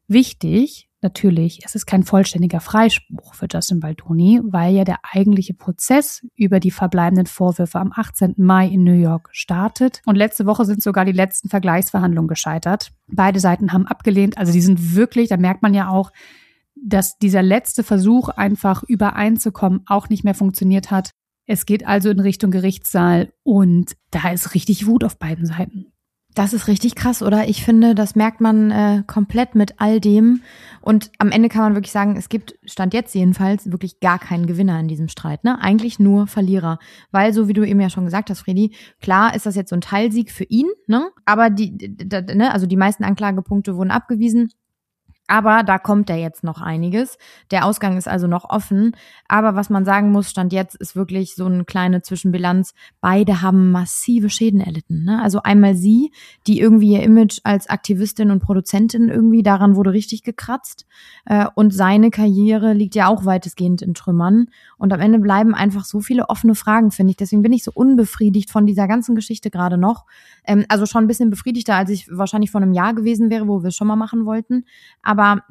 Wichtig, natürlich, es ist kein vollständiger Freispruch für Justin Baldoni, weil ja der eigentliche Prozess über die verbleibenden Vorwürfe am achtzehnten Mai in New York startet. Und letzte Woche sind sogar die letzten Vergleichsverhandlungen gescheitert. Beide Seiten haben abgelehnt. Also die sind wirklich, da merkt man ja auch, dass dieser letzte Versuch, einfach übereinzukommen, auch nicht mehr funktioniert hat. Es geht also in Richtung Gerichtssaal und da ist richtig Wut auf beiden Seiten. Das ist richtig krass, oder? Ich finde, das merkt man äh, komplett mit all dem. Und am Ende kann man wirklich sagen, es gibt, Stand jetzt jedenfalls, wirklich gar keinen Gewinner in diesem Streit, ne? Eigentlich nur Verlierer. Weil, so wie du eben ja schon gesagt hast, Fredi, klar ist das jetzt so ein Teilsieg für ihn, ne? Aber die, die, die ne, also die meisten Anklagepunkte wurden abgewiesen. Aber da kommt ja jetzt noch einiges. Der Ausgang ist also noch offen. Aber was man sagen muss, Stand jetzt ist wirklich so eine kleine Zwischenbilanz. Beide haben massive Schäden erlitten, ne? Also einmal sie, die irgendwie ihr Image als Aktivistin und Produzentin irgendwie, daran wurde richtig gekratzt. Und seine Karriere liegt ja auch weitestgehend in Trümmern. Und am Ende bleiben einfach so viele offene Fragen, finde ich. Deswegen bin ich so unbefriedigt von dieser ganzen Geschichte gerade noch. Also schon ein bisschen befriedigter, als ich wahrscheinlich vor einem Jahr gewesen wäre, wo wir es schon mal machen wollten. Aber Aber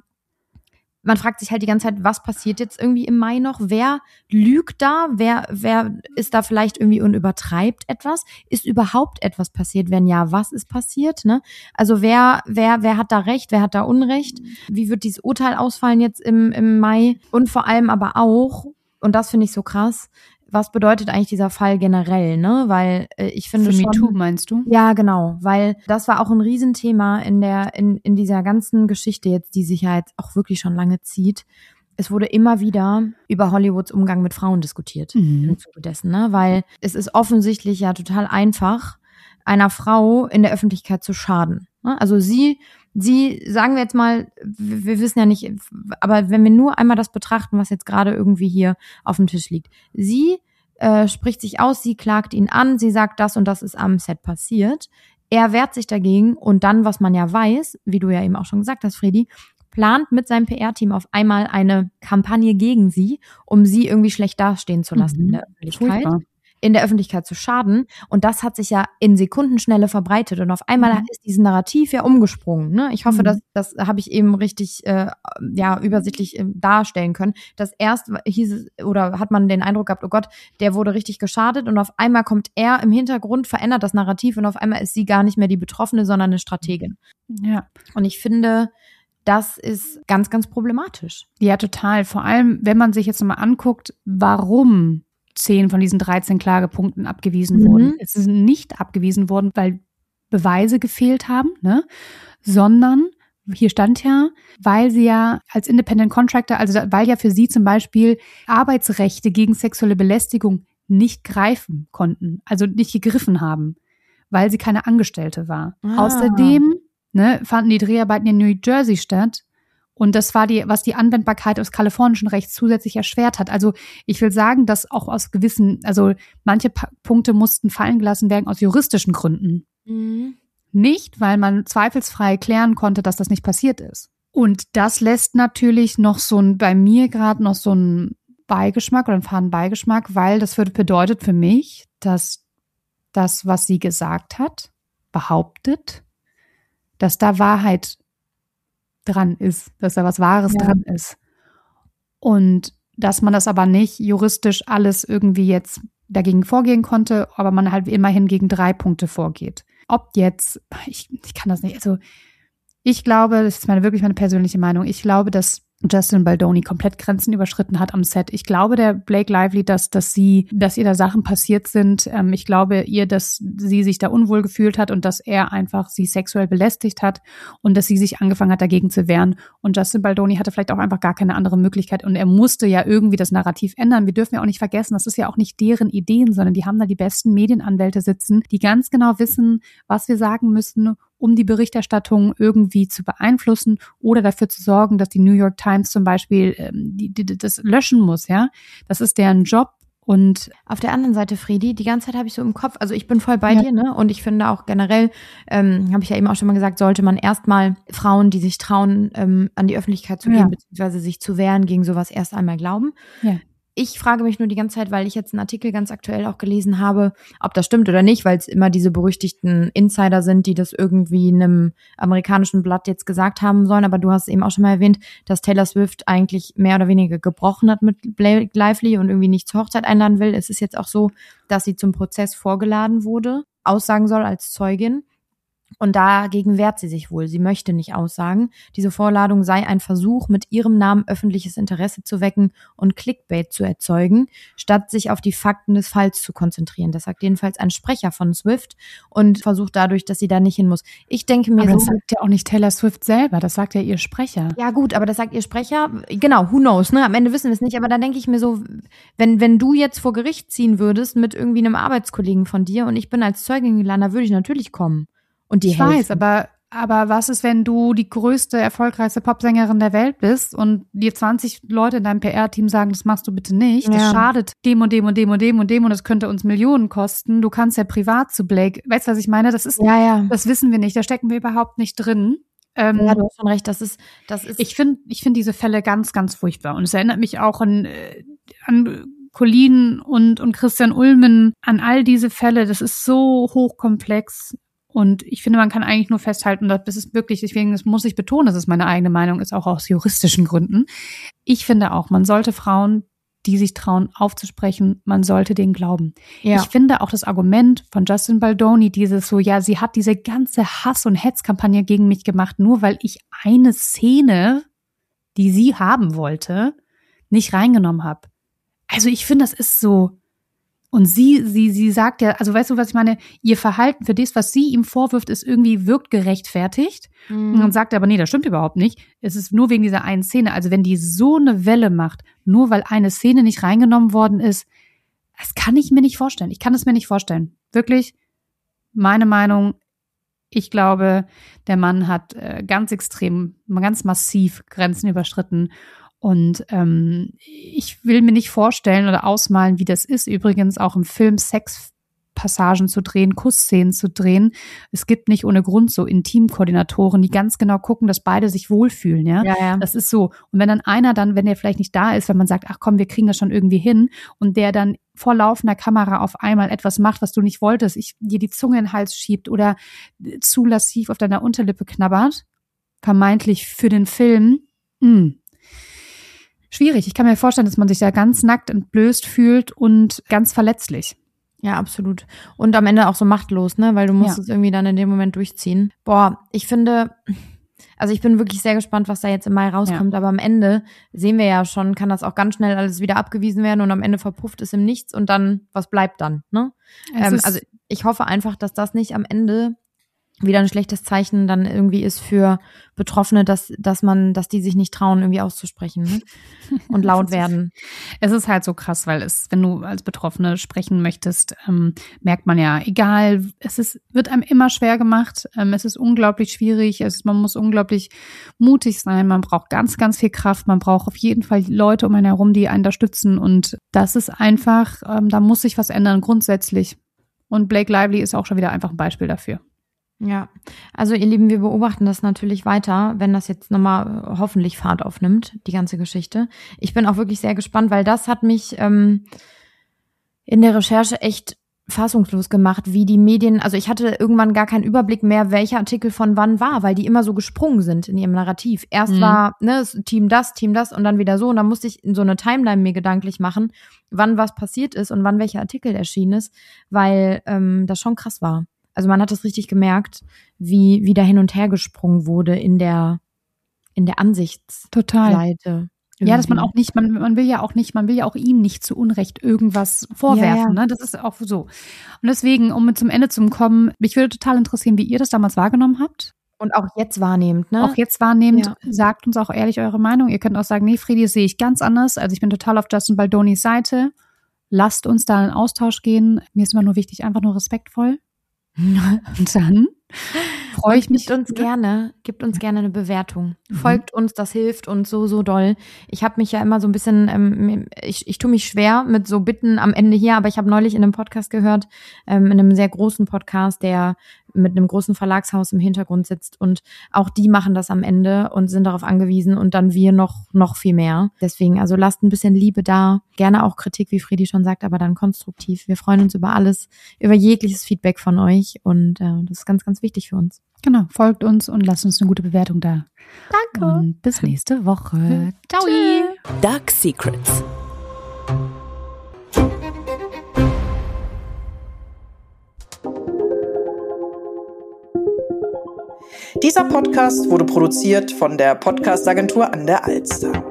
man fragt sich halt die ganze Zeit, was passiert jetzt irgendwie im Mai noch? Wer lügt da? Wer, wer ist da vielleicht irgendwie und übertreibt etwas? Ist überhaupt etwas passiert? Wenn ja, was ist passiert? Ne? Also wer, wer, wer hat da Recht? Wer hat da Unrecht? Wie wird dieses Urteil ausfallen jetzt im, im Mai? Und vor allem aber auch, und das finde ich so krass, was bedeutet eigentlich dieser Fall generell, ne? Weil äh, ich finde Für schon... MeToo meinst du? Ja, genau, weil das war auch ein Riesenthema in der in in dieser ganzen Geschichte jetzt, die sich ja jetzt auch wirklich schon lange zieht. Es wurde immer wieder über Hollywoods Umgang mit Frauen diskutiert, Mhm. im Zuge dessen, ne? Weil es ist offensichtlich ja total einfach, einer Frau in der Öffentlichkeit zu schaden. Ne? Also sie Sie, sagen wir jetzt mal, wir, wir wissen ja nicht, aber wenn wir nur einmal das betrachten, was jetzt gerade irgendwie hier auf dem Tisch liegt. Sie äh, spricht sich aus, sie klagt ihn an, sie sagt, das und das ist am Set passiert. Er wehrt sich dagegen und dann, was man ja weiß, wie du ja eben auch schon gesagt hast, Fredi, plant mit seinem P R-Team auf einmal eine Kampagne gegen sie, um sie irgendwie schlecht dastehen zu lassen Mhm. in der Öffentlichkeit. Furchtbar. in der Öffentlichkeit zu schaden. Und das hat sich ja in Sekundenschnelle verbreitet. Und auf einmal Mhm. ist dieses Narrativ ja umgesprungen. Ne? Ich hoffe, Mhm. dass das habe ich eben richtig äh, ja übersichtlich äh, darstellen können. Dass erst hieß es, oder hat man den Eindruck gehabt, oh Gott, der wurde richtig geschadet. Und auf einmal kommt er im Hintergrund, verändert das Narrativ und auf einmal ist sie gar nicht mehr die Betroffene, sondern eine Strategin. Ja. Und ich finde, das ist ganz, ganz problematisch. Ja, total. Vor allem, wenn man sich jetzt nochmal anguckt, warum zehn von diesen dreizehn Klagepunkten abgewiesen Mhm. wurden. Es ist nicht abgewiesen worden, weil Beweise gefehlt haben, ne? Sondern, hier stand ja, weil sie ja als Independent Contractor, also da- weil ja für sie zum Beispiel Arbeitsrechte gegen sexuelle Belästigung nicht greifen konnten, also nicht gegriffen haben, weil sie keine Angestellte war. Ah. Außerdem ne, fanden die Dreharbeiten in New Jersey statt. Und das war die, was die Anwendbarkeit aus kalifornischen Rechts zusätzlich erschwert hat. Also ich will sagen, dass auch aus gewissen, also manche Pa- Punkte mussten fallen gelassen werden aus juristischen Gründen. Mhm. Nicht, weil man zweifelsfrei klären konnte, dass das nicht passiert ist. Und das lässt natürlich noch so ein, bei mir gerade noch so einen Beigeschmack oder einen faden Beigeschmack, weil das würde- bedeutet für mich, dass das, was sie gesagt hat, behauptet, dass da Wahrheit dran ist, dass da was Wahres Ja. dran ist. Und dass man das aber nicht juristisch alles irgendwie jetzt dagegen vorgehen konnte, aber man halt immerhin gegen drei Punkte vorgeht. Ob jetzt, ich, ich kann das nicht, also ich glaube, das ist meine wirklich meine persönliche Meinung, ich glaube, dass Justin Baldoni komplett Grenzen überschritten hat am Set. Ich glaube der Blake Lively, dass, dass sie, dass ihr da Sachen passiert sind. Ähm, ich glaube ihr, dass sie sich da unwohl gefühlt hat und dass er einfach sie sexuell belästigt hat und dass sie sich angefangen hat, dagegen zu wehren. Und Justin Baldoni hatte vielleicht auch einfach gar keine andere Möglichkeit und er musste ja irgendwie das Narrativ ändern. Wir dürfen ja auch nicht vergessen, das ist ja auch nicht deren Ideen, sondern die haben da die besten Medienanwälte sitzen, die ganz genau wissen, was wir sagen müssen, um die Berichterstattung irgendwie zu beeinflussen oder dafür zu sorgen, dass die New York Times zum Beispiel ähm, die, die, das löschen muss, ja. Das ist deren Job und Auf der anderen Seite, Fredi, die ganze Zeit habe ich so im Kopf, also ich bin voll bei Ja. dir, ne? Und ich finde auch generell, ähm, habe ich ja eben auch schon mal gesagt, sollte man erstmal Frauen, die sich trauen, ähm, an die Öffentlichkeit zu gehen, Ja. beziehungsweise sich zu wehren gegen sowas, erst einmal glauben. Ja. Ich frage mich nur die ganze Zeit, weil ich jetzt einen Artikel ganz aktuell auch gelesen habe, ob das stimmt oder nicht, weil es immer diese berüchtigten Insider sind, die das irgendwie einem amerikanischen Blatt jetzt gesagt haben sollen. Aber du hast eben auch schon mal erwähnt, dass Taylor Swift eigentlich mehr oder weniger gebrochen hat mit Blake Lively und irgendwie nicht zur Hochzeit einladen will. Es ist jetzt auch so, dass sie zum Prozess vorgeladen wurde, aussagen soll als Zeugin. Und dagegen wehrt sie sich wohl. Sie möchte nicht aussagen. Diese Vorladung sei ein Versuch, mit ihrem Namen öffentliches Interesse zu wecken und Clickbait zu erzeugen, statt sich auf die Fakten des Falls zu konzentrieren. Das sagt jedenfalls ein Sprecher von Swift und versucht dadurch, dass sie da nicht hin muss. Ich denke mir aber so, das sagt ja auch nicht Taylor Swift selber, das sagt ja ihr Sprecher. Ja gut, aber das sagt ihr Sprecher. Genau, who knows, ne? Am Ende wissen wir es nicht. Aber dann denke ich mir so, wenn wenn du jetzt vor Gericht ziehen würdest mit irgendwie einem Arbeitskollegen von dir und ich bin als Zeugin geladen, da würde ich natürlich kommen. Und die ich helfen. weiß, aber, aber was ist, wenn du die größte, erfolgreichste Popsängerin der Welt bist und dir zwanzig Leute in deinem P R-Team sagen, das machst du bitte nicht, das Ja. schadet dem und dem und dem und dem und dem und das könnte uns Millionen kosten. Du kannst ja privat zu Blake, weißt du, was ich meine? Das ist, Ja, ja. das wissen wir nicht, da stecken wir überhaupt nicht drin. Ähm, Ja, du hast schon recht, das ist, das ist. Ich finde, ich finde diese Fälle ganz, ganz furchtbar und es erinnert mich auch an, äh, an Colleen und, und Christian Ulmen, an all diese Fälle. Das ist so hochkomplex. Und ich finde, man kann eigentlich nur festhalten, das ist wirklich, deswegen das muss ich betonen, dass es meine eigene Meinung ist, auch aus juristischen Gründen. Ich finde auch, man sollte Frauen, die sich trauen, aufzusprechen, man sollte denen glauben. Ja. Ich finde auch das Argument von Justin Baldoni, dieses so, ja, sie hat diese ganze Hass- und Hetzkampagne gegen mich gemacht, nur weil ich eine Szene, die sie haben wollte, nicht reingenommen habe. Also ich finde, das ist so. Und sie, sie, sie sagt ja, also weißt du, was ich meine? Ihr Verhalten für das, was sie ihm vorwirft, ist irgendwie, wirkt gerechtfertigt. Mhm. Und dann sagt er aber, nee, das stimmt überhaupt nicht. Es ist nur wegen dieser einen Szene. Also wenn die so eine Welle macht, nur weil eine Szene nicht reingenommen worden ist, das kann ich mir nicht vorstellen. Ich kann es mir nicht vorstellen. Wirklich, meine Meinung, ich glaube, der Mann hat äh, ganz extrem, ganz massiv Grenzen überschritten. Und ähm, ich will mir nicht vorstellen oder ausmalen, wie das ist, übrigens auch im Film Sexpassagen zu drehen, Kussszenen zu drehen. Es gibt nicht ohne Grund so Intimkoordinatoren, die ganz genau gucken, dass beide sich wohlfühlen. Ja? Ja, ja. Das ist so. Und wenn dann einer dann, wenn der vielleicht nicht da ist, wenn man sagt, ach komm, wir kriegen das schon irgendwie hin, und der dann vor laufender Kamera auf einmal etwas macht, was du nicht wolltest, ich, dir die Zunge in den Hals schiebt oder zu lassiv auf deiner Unterlippe knabbert, vermeintlich für den Film, mh. Schwierig. Ich kann mir vorstellen, dass man sich da ganz nackt entblößt fühlt und ganz verletzlich. Ja, absolut. Und am Ende auch so machtlos, ne? Weil du musst Ja. es irgendwie dann in dem Moment durchziehen. Boah, ich finde, also ich bin wirklich sehr gespannt, was da jetzt im Mai rauskommt. Ja. Aber am Ende sehen wir ja schon, kann das auch ganz schnell alles wieder abgewiesen werden und am Ende verpufft es im Nichts und dann, was bleibt dann, ne? Ähm, also ich hoffe einfach, dass das nicht am Ende wieder ein schlechtes Zeichen dann irgendwie ist für Betroffene, dass dass man, dass die sich nicht trauen, irgendwie auszusprechen, ne? Und laut werden. Es ist halt so krass, weil es, wenn du als Betroffene sprechen möchtest, ähm, merkt man ja, egal, es ist, wird einem immer schwer gemacht. Ähm, es ist unglaublich schwierig. Es ist, man muss unglaublich mutig sein. Man braucht ganz, ganz viel Kraft. Man braucht auf jeden Fall Leute um einen herum, die einen da stützen. Und das ist einfach, ähm, da muss sich was ändern, grundsätzlich. Und Blake Lively ist auch schon wieder einfach ein Beispiel dafür. Ja, also ihr Lieben, wir beobachten das natürlich weiter, wenn das jetzt nochmal hoffentlich Fahrt aufnimmt, die ganze Geschichte. Ich bin auch wirklich sehr gespannt, weil das hat mich ähm, in der Recherche echt fassungslos gemacht, wie die Medien, also ich hatte irgendwann gar keinen Überblick mehr, welcher Artikel von wann war, weil die immer so gesprungen sind in ihrem Narrativ. Erst mhm. war ne Team das, Team das und dann wieder so und dann musste ich in so eine Timeline mir gedanklich machen, wann was passiert ist und wann welcher Artikel erschienen ist, weil ähm, das schon krass war. Also man hat es richtig gemerkt, wie wie da hin und her gesprungen wurde in der in der Ansichtsseite. Total. Ja, dass man auch nicht, man man will ja auch nicht, man will ja auch ihm nicht zu Unrecht irgendwas vorwerfen, ja, ja. ne? Das ist auch so. Und deswegen, um zum Ende zu kommen, mich würde total interessieren, wie ihr das damals wahrgenommen habt. Und auch jetzt wahrnehmend, ne? Auch jetzt wahrnehmend, ja. Sagt uns auch ehrlich eure Meinung. Ihr könnt auch sagen, nee, Fredi, das sehe ich ganz anders. Also ich bin total auf Justin Baldonis Seite. Lasst uns da in Austausch gehen. Mir ist immer nur wichtig, einfach nur respektvoll. Und dann freue ich mich. Gibt uns gerne, gibt uns gerne eine Bewertung. Mhm. Folgt uns, das hilft uns so, so doll. Ich habe mich ja immer so ein bisschen, ähm, ich, ich tue mich schwer mit so Bitten am Ende hier, aber ich habe neulich in einem Podcast gehört, ähm, in einem sehr großen Podcast, der mit einem großen Verlagshaus im Hintergrund sitzt und auch die machen das am Ende und sind darauf angewiesen und dann wir noch noch viel mehr. Deswegen, also lasst ein bisschen Liebe da, gerne auch Kritik, wie Fredi schon sagt, aber dann konstruktiv. Wir freuen uns über alles, über jegliches Feedback von euch und äh, das ist ganz, ganz wichtig für uns. Genau, folgt uns und lasst uns eine gute Bewertung da. Danke. Und bis nächste Woche. Ciao. Dark Secrets. Dieser Podcast wurde produziert von der Podcast-Agentur an der Alster.